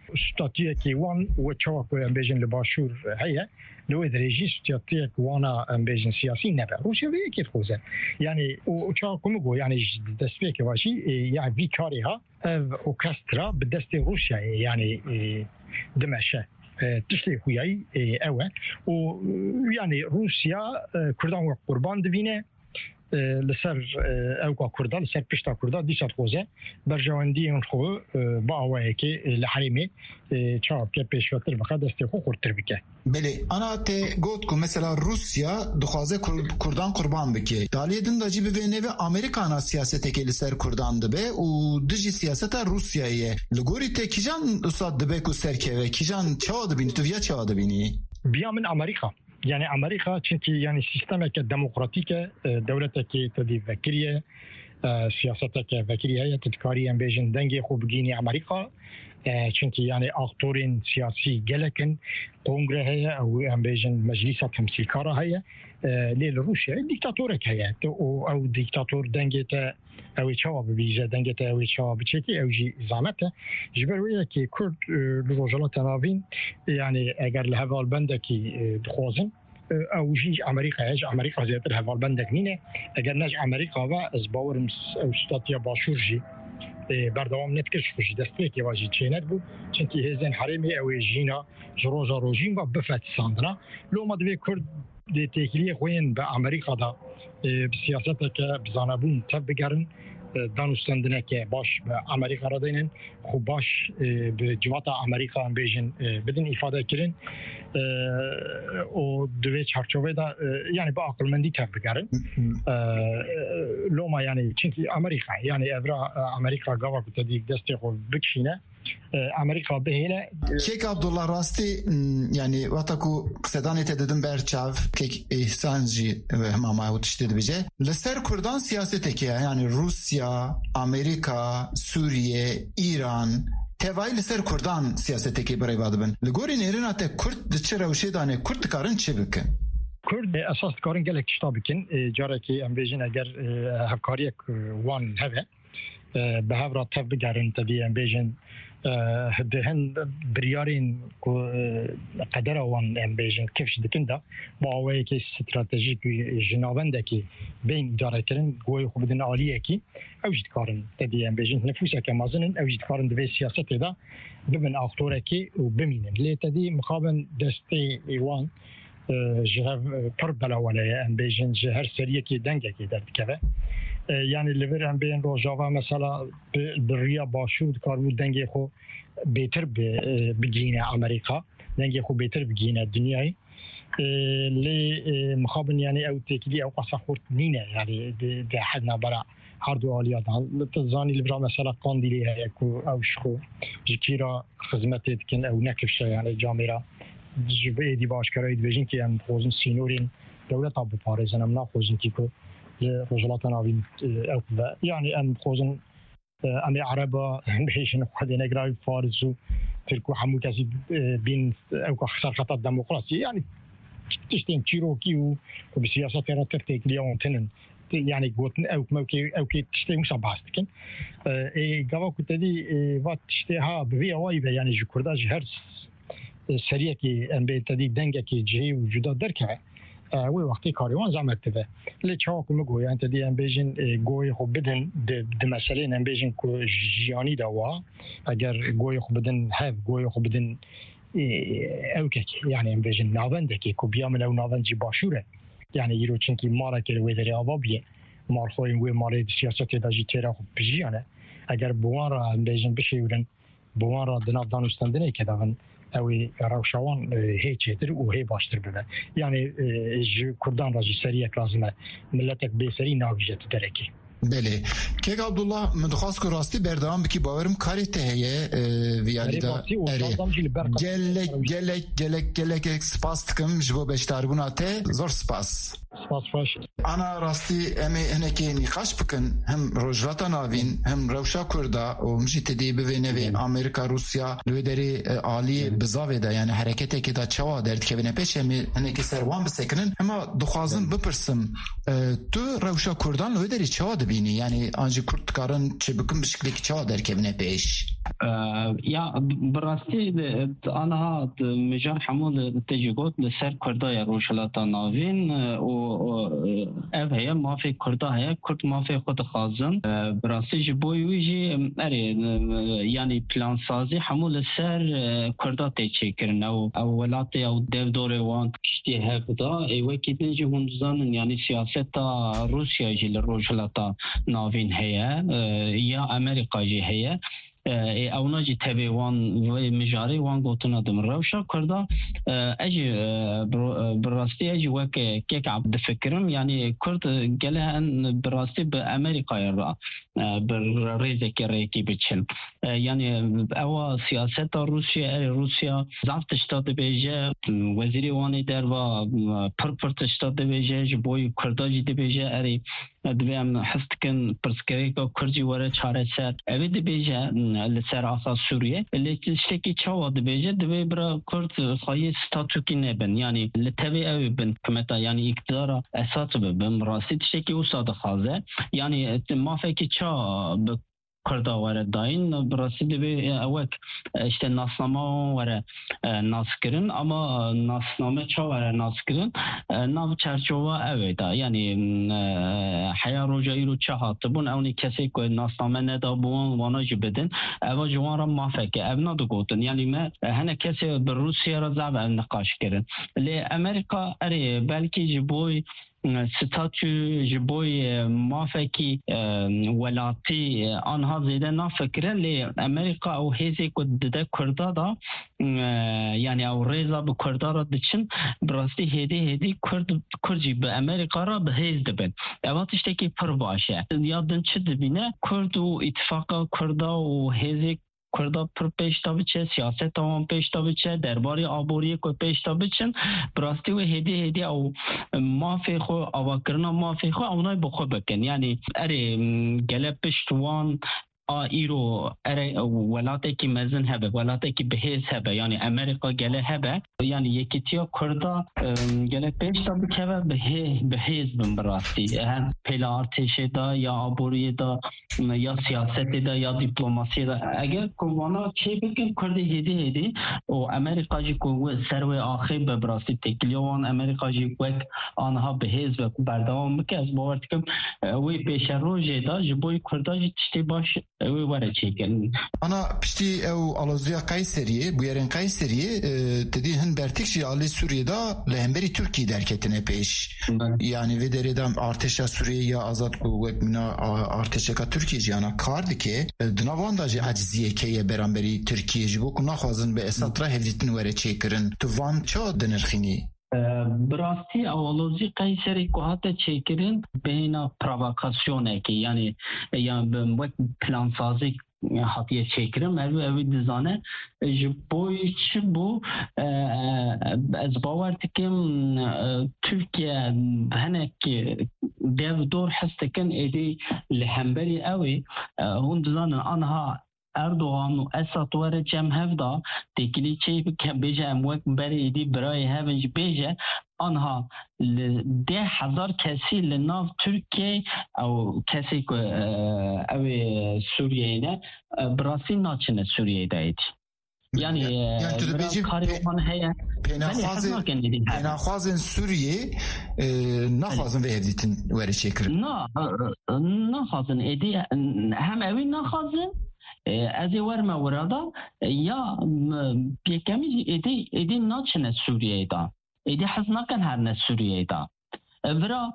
ستاتیکی وان و چاک و امبیجن لباشور هیا لو درجی ستاتیک وانا امبیجن سیاسی نبا روسیا وی کی خوزه یعنی او چاک مگو یعنی دستفیک واشی یعنی وی کاریها اوکسترا به دست روسیا یعنی دمشه تشلی خویای اوه و یعنی روسیا کردان و قربان دبینه لسر اوکا کردا لسر پشتا کردا دیشت خوزه برجواندی اون خو با اوه که لحریمه چاپ که پیشوتر بخواد دستی خو خورتر بکه. بله انا ته گوت کو مثلا روسیا دخوازه کردان قربان بکه دالیه دن داجی به نوی امریکانا سیاسته که لسر کردان دبه و دجی سیاستا روسیایه لگوری ته کیجان استاد دبه کو سرکه کیجان چا دبینی تو ویا چا دبینی بیا من امریکا يعني امريكا چونكي يعني سيستمك ديمقراطيك دولتك تدي فكريه سياستك فكريه هي تذكاري ام بيجن دنگي خوب جيني امريكا چونكي يعني اكتورين سياسي جلكن كونغره هي او ام بيجن مجلس تمثيلكاره هي لروسيا ديكتاتورك هي او ديكتاتور دنگي او چاوب بيجا دنگي او چاوب چكي او جي زعمته جبرويه كي كرد لروجلات نافين يعني اگر لهوال بندكي دخوازن او جي امريكا زيادة لهوال بندك نينه اگر نج امريكا و از باورم او ستاتيا باشورجي بردوام نتکش خوشی دسته که واجد چینت بود چنکی هزین حریمی او جینا جروجا روژین و بفت ساندنا لو ما دوی کرد تکیلی خوین به امریکا دا سیاست که بزانبون تب بگرن دانستندنه که باش به امریکا را دینن خوب باش به جوات امریکا هم بیجن بدن افاده کرن و دوی چارچوبه دا یعنی با عقلمندی تب بگرن لوما یعنی چونکی امریکا یعنی افرا امریکا گاوا که تدیک دستی خود بکشینه امریکا بهیله کیک عبدالله راستی یعنی وقتا کو قصدانی تددن برچاف کیک احسانجی همه او تشتید بجه لسر کردان سیاسته که یعنی روسیا، امریکا، سوریه، ایران توائی لسر کردان سیاسته که برای باید بن لگوری نیرین آتا کرد چه روشه دانه کرد کارن چه بکن؟ کرد اساس کارن گلک چطا بکن جاره که ام بیجن اگر هفکاری وان هفه به هفرا تف بگرن تدی ام بیجن دهن بریارین قدر وان ام بیجن کفش دکنده با آوه که استراتژیک جنابنده که بین اداره کرن گوی خوب بدن عالیه که اوجد کارن تدی ام بیجن نفوسه که مازنن اوجد کارن دوی سیاست دا ببن اختوره که و بمینن لی تدی مخابن دسته ایوان جهاز پر بلاوله ام بیجن جهر سریه که دنگه که درد که يعني اللي بيرهم بين روجافا مثلا بالريا باشود كارو دنگي خو بيتر بجينا امريكا دنگي خو بيتر بجينا الدنيا اللي مخابن يعني او تكلي او قصخورت نينا يعني ده حدنا برا هاردو اليات تزاني اللي برا مثلا قانديلي هيك او شخو جكيرا خدمتت كن او نكفش يعني جاميرا جبي دي باشكرايد بيجين كي ام خوزن سينورين دولة ابو فارس انا مناخوزن كيكو رجلات ناوين يعني أم خوزن أم عربة بيشن واحد نقرأ فارس وتركو حمو كذي بين أو كخسر خطة الديمقراطية يعني تشتين تشيروكي وبسياسة ترتيب اليوم تنن يعني قوتن أو كي تشتين مشابهات كن جوا كتدي وقت تشتها بفي وايبة يعني جكوردا جهر سريع كي أم بتدي دنجة كي جهي وجودا دركه وی وقتی کاریوان زحمت ده لی چاکو مگو یعنی تدی ام بیجن گوی خوب بدن د مسئله ام بیجن کو جیانی دوا اگر گوی خوب بدن هف گوی خوب بدن او که یعنی ام بیجن ناونده که کو بیامن او ناوندی باشوره یعنی یرو چنکی مارا که وی دری آبابیه مار خویم وی ماری سیاست داجی تیرا خوب بجیانه اگر بوان را ام بیجن بشیورن بوان را دناف دانستندنه که داون اوی روشوان هیچیتر و هی باشتر بده یعنی کردان راجی سریع لازمه ملتک بیسری ناویجت درکی بله که عبدالله من دخواست که راستی بردام بکی باورم کاری تهیه ویالی دا گلک سپاس تکم جبو بشتر بوناته زور سپاس باش انا راستی امی هنکی نقاش بکن هم روجراتا ناوین هم روشا کردا و مجی تدی بوینه و امریکا روسیا لوی داری عالی بزاوی دا یعنی حرکتی که دا چوا درد که بینه پیش هنکی سروان بسکنن اما دخوازم بپرسم تو روشا کردان لوی داری چوا دبینی یعنی آنجی کرد کارن چه بکن بشکلی که چوا در که بینه پیش یا براستی آنها مجان حمول تجیگوت لسر کردای روشلاتا ناوین و اف هیا مافی کردا هیا کرد مافی خود خازن براستی جبوی ویجی یعنی پلان سازی حمول سر کردا تیچی کرن او ولاتی او دیو دوره وان کشتی هفدا ایوه که دنجی هندزانن یعنی سیاست روسیا جی لروشلاتا ناوین هیا یا امریکا جی هیا اونا جی تبی وان مجاری وان گوتنا دم روشا کردا اجی براستی اجی وک کیک عبد فکرم یعنی کرد گلهن براستی به امریکا را بر ریزه که ریکی بچن یعنی او سیاست روسیا زفت اشتاده بیجه وزیری وانی در و پرپرت اشتاده بیجه جبوی کردا جی دی بیجه اری دویم حست کن پرسکری که کردی وره چاره سر اوی دی بیجه لسر آساس سوریه لیکن شکی چاوا دی بیجه دوی برا کرد خواهی ستاتو کی نبن یعنی لطوی اوی بن کمتا یعنی اقتدار اساس ببن راستی شکی او ساده خازه یعنی ما فکر چا کردا وره داین براستی دوی اوک اشته ناسنامه وره ناس کرن اما ناسنامه چا وره ناس کرن ناو چرچوه اوی دا یعنی حیا روجایی رو چه هاتبون اونی کسی که ناسنامه ندا بون وانا جو بدن اوه جوان را مافکه او ندو گوتن یعنی ما هنه کسی بر روسیه را زعب نقاش کرن لی امریکا اری بلکی جبوی ستاتو جبوی مافکی ولاتی آنها زیده نافکره لی امریکا او هیزی که دده کرده دا یعنی او ریزا به کرده را دچن براستی هیدی کردی به امریکا را به هیز دبن اواتش تکی پر باشه یادن چه دبینه کرد و اتفاق کرده و هیزی کردا پر پیشتا بچه سیاست تمام پیشتا بچه درباری آبوری کو پیشتا بچن براستی و هدی او مافی خو آوا کرنا مافی خو اونای بخو بکن یعنی اری گله پشتوان ایرو اره ولاتی که مزن هبه ولاتی که بهیز هبه یعنی امریکا گله هبه یعنی یکی تیا کردا گله پیشتا بکه بهیز بن براستی هم پیلا ارتش دا یا آبوری دا یا سیاست دا یا دیپلماسی دا اگر کوانا چه بکن کرده هیدی و امریکا جی که سروی آخی به براستی تکلیوان امریکا جی که آنها بهیز بردوام بکه از باورت کم وی پیش روژه دا جبوی کردا جی تشتی باشه اوی وره چیکن انا پشتی او آلازویا قیسریه بویرن قیسریه تدی هن برتک جی آلی سوریه دا لهمبری ترکی درکتنه پیش یعنی وی داره دام ارتشا سوریه یا آزاد قوت منا ارتشا که ترکیه جانا کارد که دنوان دا جی عجزیه که برانبری ترکیه جی بو نخوازن به اسات را هفدیتن وره چیکرن تو وان چا دنرخینی براستی اولوزی قیصری که حتی چیکرین بین پرووکاسیونه که یعنی وقت پلانسازی حتیه چیکرین اوی دزانه جبوی چی بو از باورد که ترکیه هنه که دیو دور حستکن ایدی لحنبری اوی هون دزانه آنها اردوغان و اسات وره جم هفدا تکلی چی که بیجه اموک بری ایدی برای هفنج بیجه آنها 10,000 کسی لناف ترکیه او کسی که اوی سوریه نه براسی ناچنه سوریه داید یعنی کاری بخوان هیا پیناخوازن سوریه نخوازن به هفدیتن وره چکر نخوازن ایدی هم اوی نخوازن از ورمه ورادا یا پیکمی ایدی ناچنه سوریه دا ایدی حز نکن هر نه سوریه دا ورا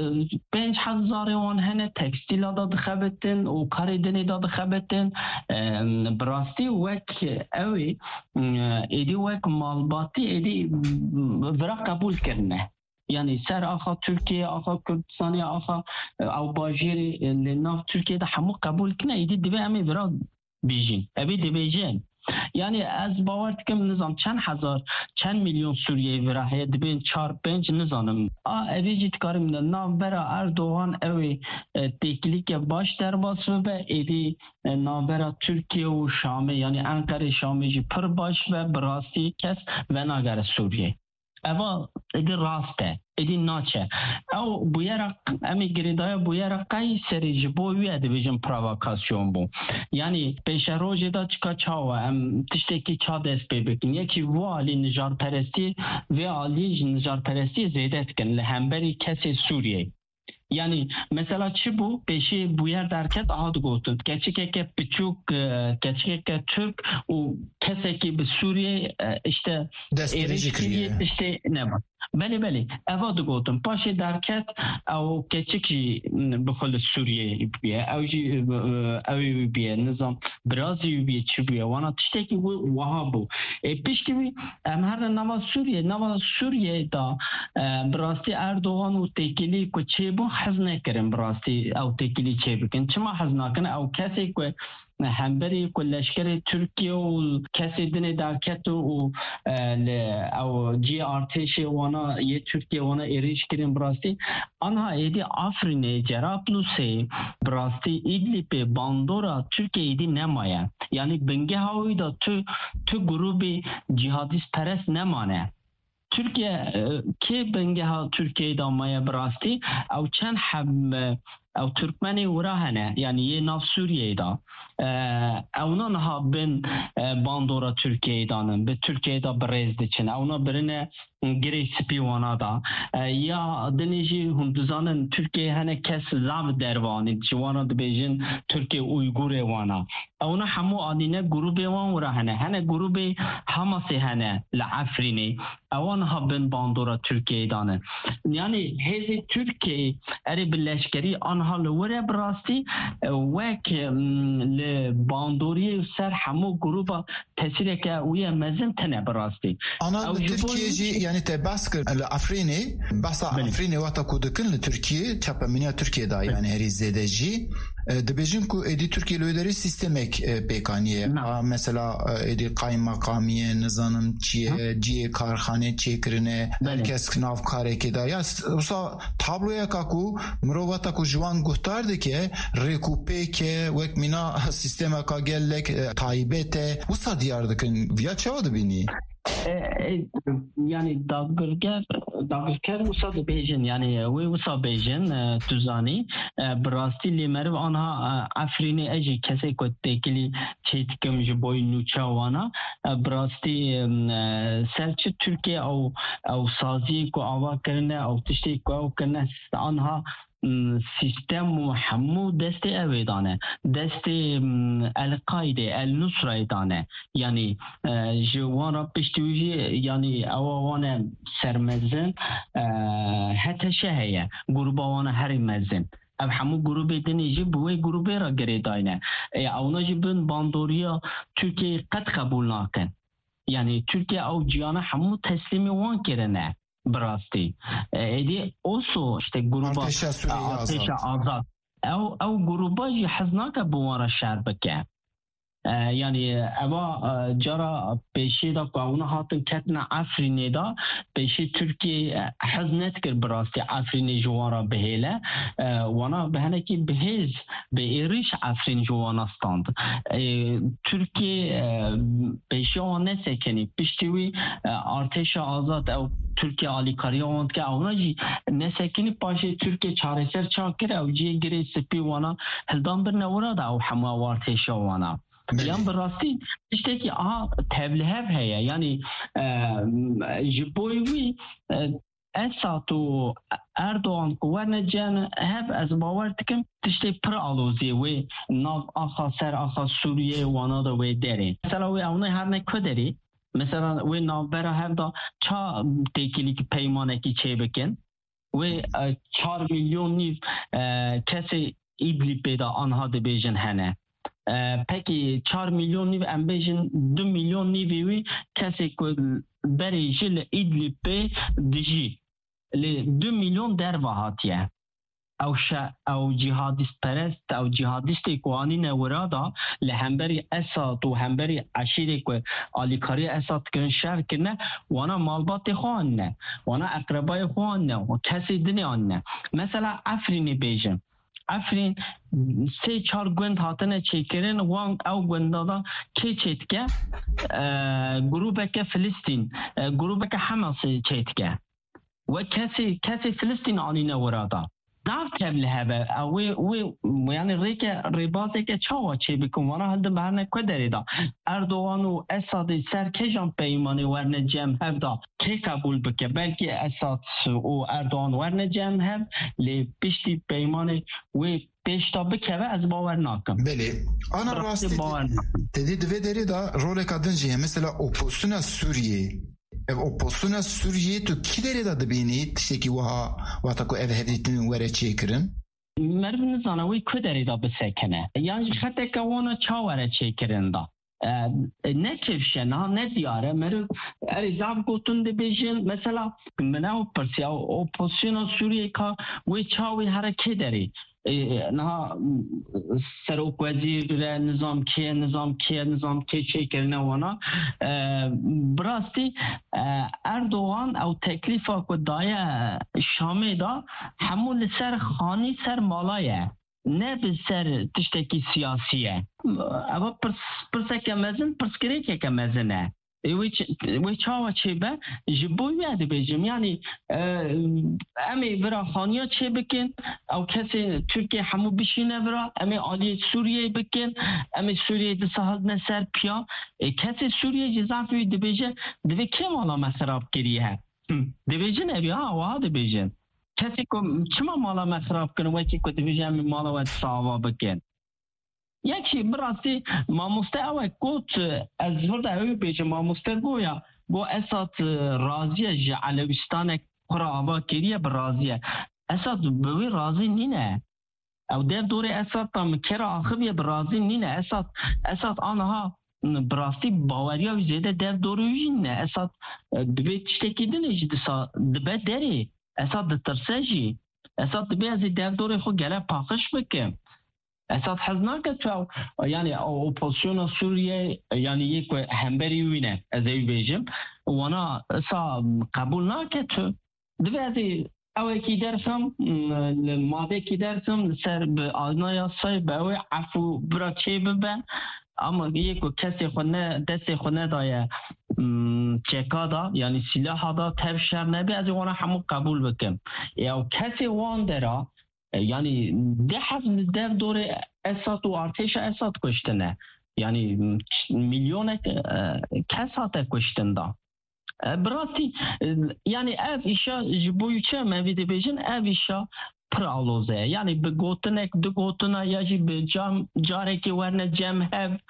5,000 وان هنه تکستیل داد خبتن و کاری دنی داد خبتن براستی وک اوی ایدی وک مالباتی ایدی ورا قبول کرنه یعنی سر آخا ترکیه آخا کردستانی آخا او باجیری لناف ترکیه دا همو قبول کنه ایدی دوی امی برا بیجین ابی دی بیجین یعنی از باورد کم نظام چند میلیون سوریه وراه دبین 4-5 نظامم ابی جیت کارم ناو برا اردوغان اوی تکلی که باش در باس به ایدی ناو برا ترکیه و شامه یعنی انقره شامه جی پر باش و براستی کس و ناگر سوریه اما ادی راسته ادی ناچه او بویرا امی گریدای بویرا قای سری جبوی ادویژن پرووکاسیون بو یعنی پیش روز دا چکا چاوا ام تشتکی چا دست ببکن یکی والی نجار پرستی و عالی نجار پرستی زیده کن لهمبری کسی سوریه yani mesela çi bu peşi bu yer derken adı gotun keçike küçük keçike Türk o keseki bir Suriye işte erişkiye işte ne var beli adı gotun paşa derken o keçiki بخل Suriye biye ev biye nizam biraz biye çibiye wana tişteki bu vahabu peş gibi her nama Suriye da براستی اردوغان و تکیلی کو چه بو حزنه کرن براستی او تکیلی چه بکن چما حزنه کن او کسی کو همبری کو لشکر ترکیه و کسی دنه درکت و او جی ارتش وانا یه ترکیه وانا ایریش کرن براستی آنها ایدی آفرینه جرابلوسی براستی ایدلیپ باندورا ترکیه ایدی نمایه یعنی بنگه هاوی دا تو گروبی جهادیست پرست نمانه Türkiye ki bengeha Türkiye'de amaya brasti او چند حب او ترکمنی ورahane yani ye nav Suriye'de اونا نها بن باندورا Türkiye'den به Türkiye'de برزد için اونا birine giriş spiwana da ya deniji hunduzanın Türkiye hane kes zav dervani ciwana dibejin Türkiye Uygur ewana اونا همو آدینه گروه وان ورahane hane grubu Hamas'ı hane la Afrini اوان ها بن باندورا Türkiye'den yani hezi Türkiye eri birleşkeri anha لوره براستی وک ل باندوری سر همو گروه تاثیر که وی مزن تنه براستی انا ترکیه جی یعنی تباسکر الافرینی بس افرینی وقت کودکن لترکیه چپ منیا ترکیه دا yani heri zedeci dibejin ku edi Türkiye lideri sistemek pekaniye mesela edi kaymakamiye nizanım ciye karxane çekirine herkes nav kareke da ya usa tabloya kaku mrovata ku jwan guhtardı ki rekupeke vek mina sistema ka gellek taybete usa diyardıkın via çavadı beni yani dağırker usa bejin yani ve usa bejin tuzani brasti limer ve anha afrini eji kese kottekili çetkim jiboy nuçawana brasti selçi Türkiye او سازی کو آوا کرنه او تشتی کو کرنه آنها سیستم و همو دست اویدانه دست القاعده النصره دانه یعنی جوان را پشتویی یعنی اوان سرمزن حتی شهیه گروبوان هر مزن اب همو گروه دنیجی بوی گروه را گریداینه اونا جبن باندوریا ترکیه قد قبول ناکن yani Türkiye او cihana همو تسلیمی وان کرنه براستی ایدی اوسو işte gruba ateşe azat او gruba جی حزناک بوارا شربکه yani eva cara peşi da kavuna hatın ketna Afrin'e da peşi Türkiye haznet kir brasti Afrin'e juvara behele wana behne ki behez be eriş Afrin juvana stand Türkiye peşi o ne sekeni piştivi arteşa azat ev Türkiye alikariya want ki avna ji ne sekeni paşe Türkiye çareser çakir ev ciye gire sepi wana hildan bir nevra da ev hama arteşa wana yan براستی işte ki aha tevlihev heye yani jiboyvi esatu Erdoğan kuvvene can hep az bavar dikim işte pra alozi ve nav aha ser aha Suriye wana da ve deri mesela ve onu her ne kaderi mesela ve nav bera hep da ça tekilik peymaneki çebeken ve 4 milyon niv kesi İdlib'de anha de bejin hene peki 4 milyon niv embejin 2 milyon nivi kesi ko berejil İdlib'de diji le 2 milyon dervahatiye او جهادist perest او جهادist کوانی نورادا لهمبری اسات و همبری عشیره کو آلیکاری اسات کن شهر کنه وانا مالبات خوانه وانا اقربای خوانه و کسی دنی آنه مثلا افرینی بیجن افرین سه چهار گوند هاتنه چیکرین وان او گوندادا کی چیتکه گروبک فلسطین گروبک حماس چیتکه و کسی فلسطین آنینه ورادا دار کبل هبه و یعنی ریبازه که چاوا چی بکن وانا هلده برنه که داریدا اردوغان و اساد سر که جان پیمانی ورنه جمع هفدا که قبول بکه بلکه اساد و اردوغان ورنه جمع هف لی پشتی پیمانی و پیشتا بکه از باور ناکم بله آنا راستی تدی دوی داریدا رول کادنجیه مثلا اپوزیسیون سوریه اپوزیسیون سوریه تو کی داریدا دبینید تشکی وها واتاکو اف هدیتن وره چی کرن مرد نزانه وی که داریدا بسکنه یعنی خطه که وانا چا وره چی کرن دا نه کفشن ها نه دیاره مرد ارزاب گوتون دی بیجن مثلا منو پرسی اپوزیسیون سوریه که وی چا وی حرکه داری نه سروک وزیر نظام که چه کرنه وانا براستی اردوغان او تکلیفا که دایه شامه دا همون سر خانی سر مالایه نه به سر تشتکی سیاسیه اما پرسکه مزن پرسکره که مزنه وی چاوا چه به جبوی بیاده بیجم یعنی امی برا خانیا چه بکن او کسی ترکیه همو بشینه برا امی آلی سوریه بکن امی سوریه ده ساحل نسر پیا کسی سوریه جزافی ده بیجه ده که مالا مخراب کریه ده بیجه نبی ها ده بیجه کسی که چما مالا مخراب کنه وکی که ده بیجه امی مالا و ساوا بکن یکی براستی ماموسته اوه گوت از ورده اوه بیجه ماموسته گویا گو اسات رازیه جعلوستان قرآ آبا کریه برازیه اسات بوی رازی نینه او در دور اسات هم کرا آخبیه برازی نینه اسات آنها براستی باوریا و زیده در دوروی نینه اسات دبی تشتکی دنیج دبی داری اسات دترسه جی اسات دبی ازی در دور خود گله پاقش بکن اساد حزناکه تو یعنی اپوزیسیون سوریه یعنی یک همبری وینه از ای بیجم وانا اسا قبول ناکه تو دوازی اوه کی درسم ماده کی درسم سر به آزنای سای به اوه عفو برا چه ببه اما یک کسی خونه دست خونه دایه چکا دا یعنی سلاح دا تبشر نبی از وانا همو قبول بکم یا کسی وان درا یعنی ده حزب ده دور اسات و ارتش اسات کشتنه یعنی میلیون کس هاته کشتن دا براستی یعنی اف ایشا جبوی چه مویده بیجن اف ایشا پرالوزه یعنی به گوتنک دو گوتنا یا جی به جاره که ورنه جمع هف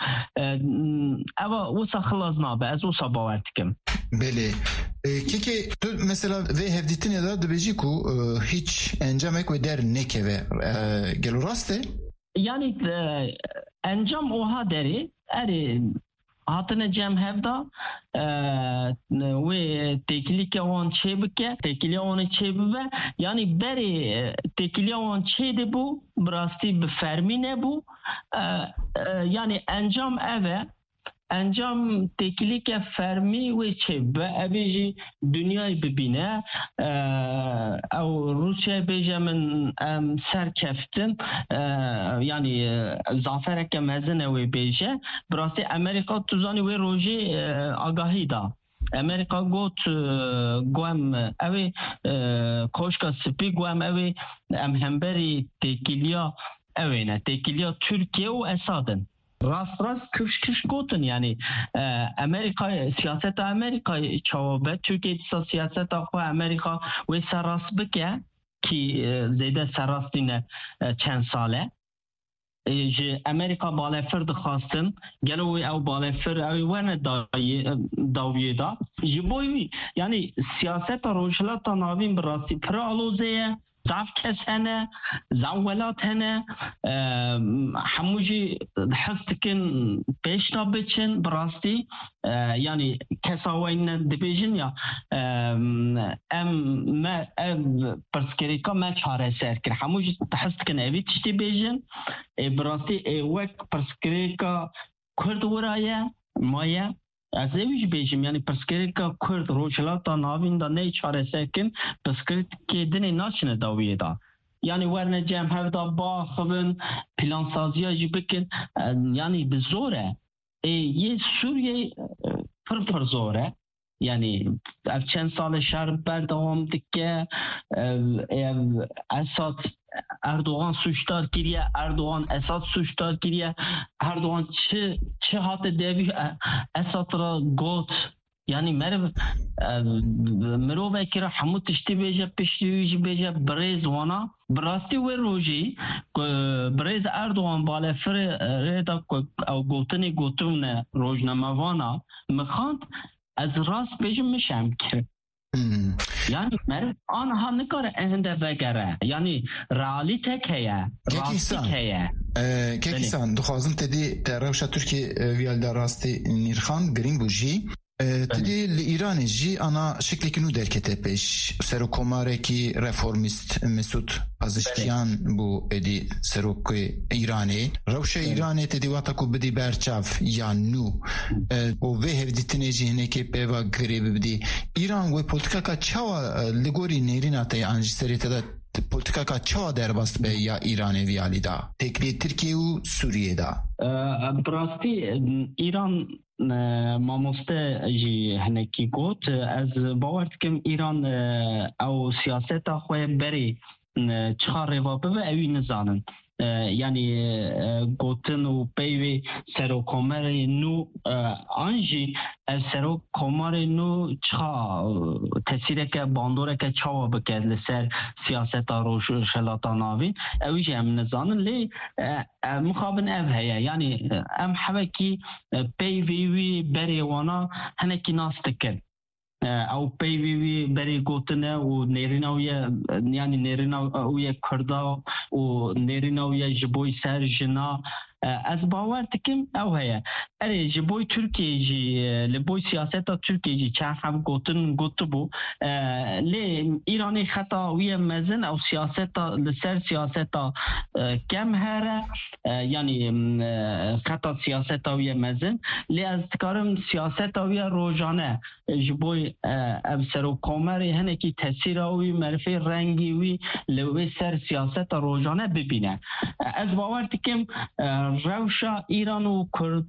اوا اوسا خلاص نابه از اوسا باورد کم بله که تو مثلا وی هفدیتین ادا دبیجی کو هیچ انجام اکوی در نکوه گلو راسته؟ یعنی انجام اوها داری اری هاتنه جمع هفدا و تکلیک اون چه بکه تکلی اون چه ببه یعنی بری تکلی اون چه ده بو براستی بفرمی نبو یعنی انجام اوه انجام تکلیک فرمی و چه به اویجی دنیای ببینه او روسیه بیجه من سرکفتن یعنی زافره که مزنه و بیجه براستی امریکا توزانی و روژی آگاهی دا امریکا گوت گوهم اوی کوشکا سپی گوهم اوی همبری تکیلیا اوینه تکیلیا ترکیه و اسادن راست کش گوتن یعنی امریکا سیاست امریکا چوابه ترکیه سیاست خو امریکا و سراس بکه که زیده سراستینه چند ساله امریکا بالافر دخواستن گلوی او بالافر او ورنه داویه دا جبوی یعنی سیاست روشلات ناوین براستی پرالوزه ضعف کس هنه زولات هنه هموجی حست کن پیشتا بچن براستی یعنی کساوین دبیجن یا ام پرسکریکا ما چاره سر کر هموجی حست کن اوی تشتی بیجن براستی وک پرسکریکا کرد ورایه مایه از اویش بیشیم یعنی پرسکریت که کرد روشلات تا ناوین دا نی چاره سکن پرسکریت که دنی ناچنه داویه دا yani ورنه جمع هفدا با خبن پلان سازی ها جی بکن yani بزوره یه سوریه پر زوره yani چند سال شهر بردوام دکه اساد اردوغان سوشتار کریه اردوغان اساد سوشتار کریه اردوغان چه هات دیوی اساد را گوت yani مرو وکی را همو تشتی بیجه پشتی بیجه بریز وانا براستی و روژی بریز اردوغان بالا فر ریدا او گوتون روژنامه وانا مخاند از راست بیجه میشم که yani mer anha ne kadar ehinde vegere yani realite keye kekistan kekistan duxazım tedi terevşa Türkiye viyalda rasti nirxan green buji تدی ایران جی آنا شکلی که نو درکته پیش سروکومارکی رفرمیست مسعود پزشکیان بو ادی سروک ایرانی روش ایرانی تدی واتا کو بدی برچاف یا نو و وی هفدی تنجی هنکی پیوا گریب بدی ایران و پولتیکا کا چاوا لگوری نیریناتی انجی سری تدا پولتیکا کا چاوا در باست به یا ایرانی ویالی دا تکلی ترکیه و سوریه دا براستی ایران ماموسته جی هنکی گوت از باورد کم ایران او سیاست خواه بری چخار روابه و اوی نزانن yani گوتن و پیوی سرو کمر نو آنجی سرو کمر نو چخا تاثیر که باندوره که چاوا بکرد لسر سیاست روش شلاتا ناوین اویش هم نزانن لی مخابن او هیا yani ام حوکی پیوی بری وانا هنکی ناستکر او پیوی بری گوتنه و نیریناویه yani نیریناویه کردا و نیریناویه جبوی سر جنا از باور تکم او هیا اری جبوی ترکیه جی لبوی سیاست ترکیه جی چه هم گوتن گوت بو لی ایرانی خطا وی مزن او سیاست لسر سیاست کم هره yani خطا سیاست وی مزن لی از تکارم سیاست وی روزانه جبوی ابسر و کامری هنه کی تاثیر وی معرفی رنگی وی لوی سر سیاست روزانه ببینه از باور تکم روشا ایران و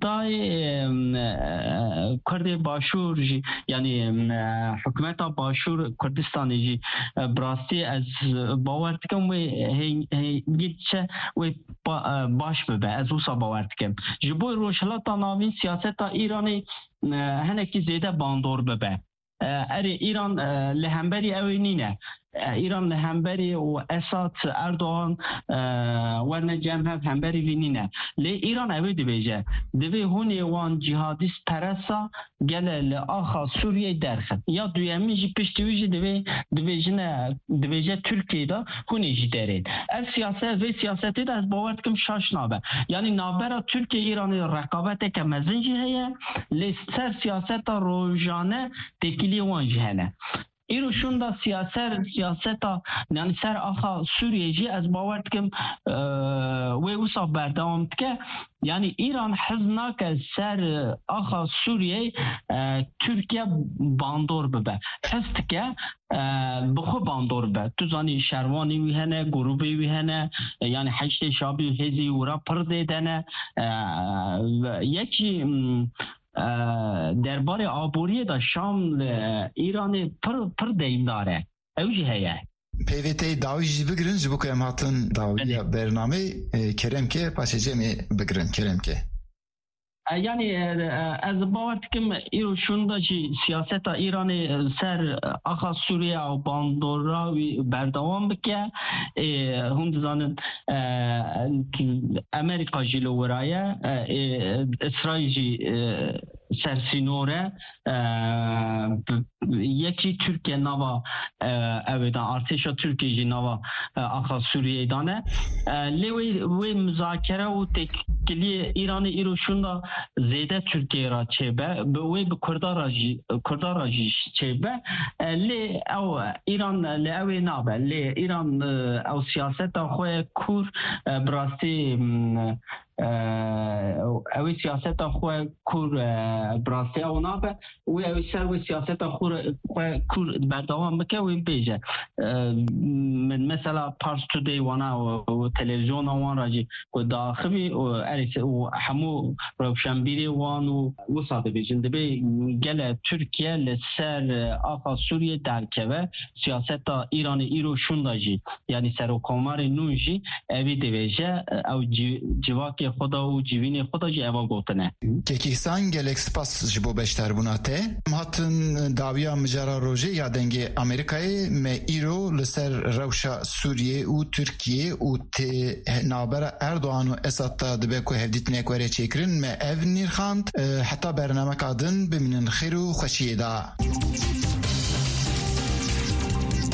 کرد باشور جی یعنی حکومت باشور کردستانی جی براستی از باور تکم وی گیچه وی باش ببه از اوسا باور تکم جبوی روشلاتا ناوین سیاست ایرانی هنه کی زیده باندور ببه اری ایران لهمبری اوینینه ایران لهمبری و اساد اردوغان ورنه جمع همبری وینینه لی ایران اوی دیویجه دیوی هونی وان جهادیست پرسا گله لآخا سوریه درخد یا دویمی جی پشتویجی دیویجه ترکیه دا هونی جی درید از سیاست وی سیاستی دا از باورد کم شاش نابه یعنی نابرا ترکیه ایرانی رقابت که مزنجی هیه لی سر سیاست روزانه تکیلی وان جی هنه ایرو شوندا سیاست یعنی سر آخا سوریه جی از باورد کم وی وصا بردوام که یعنی ایران حزنا که سر آخا سوریه ترکیه باندور ببه حست که بخو باندور به تو زانی شروانی وی هنه گروبی وی هنه یعنی حشت شابی هزی ورا پر دیدنه یکی درباره آبوری دا شام ایران پر دیم داره اوجی هیه پیویتی داوی جی بگرن جبو که ام هاتن داوی برنامه کرم که پاشه جمعی بگرن کرم که یعنی از باورد کم ایرو شوندا چی سیاست ایران سر آخا سوریه و باندوراوی بردوام بکه هم زانن امریکا جلو ورایه اسرائیل جی سرسینوره یکی ترکیه نوا اویدان ارتشا ترکیه جی نوا آخا سوریه دانه لیوی مذاکره و تکلی ایران ایرو شوندا زیده ترکیه را چه به وی به کردار را جی چه به لی او ایران لی اوی نابه لی ایران او سیاست خواه کور براستی اوی سیاست خو کور براسته او نابه و اوی سر و سیاست خو کور بردوام بکه و بیجه من مثلا پارس تودی وانا و تلویزیون وان راجی و داخلی و اریس و همو روشنبیری وان و ساده بیجن دبی گله ترکیه لسر آقا سوریه درکه سیاست ایران ایرو شونداجی یعنی سر و کمار نونجی اوی دیویجه او جواکی خدا و جیوین خدا جی اوا گوتنه کیکیسان گلک سپاس جبو بشتر بوناته هاتن داویا مجارا روژه یا دنگ امریکای می ایرو لسر روشا سوریه و ترکیه و تی نابر اردوان و اساد دبه که هفدیت نکوره چیکرن می او نیرخاند حتی برنامه کادن بمینن خیر و خوشیه دا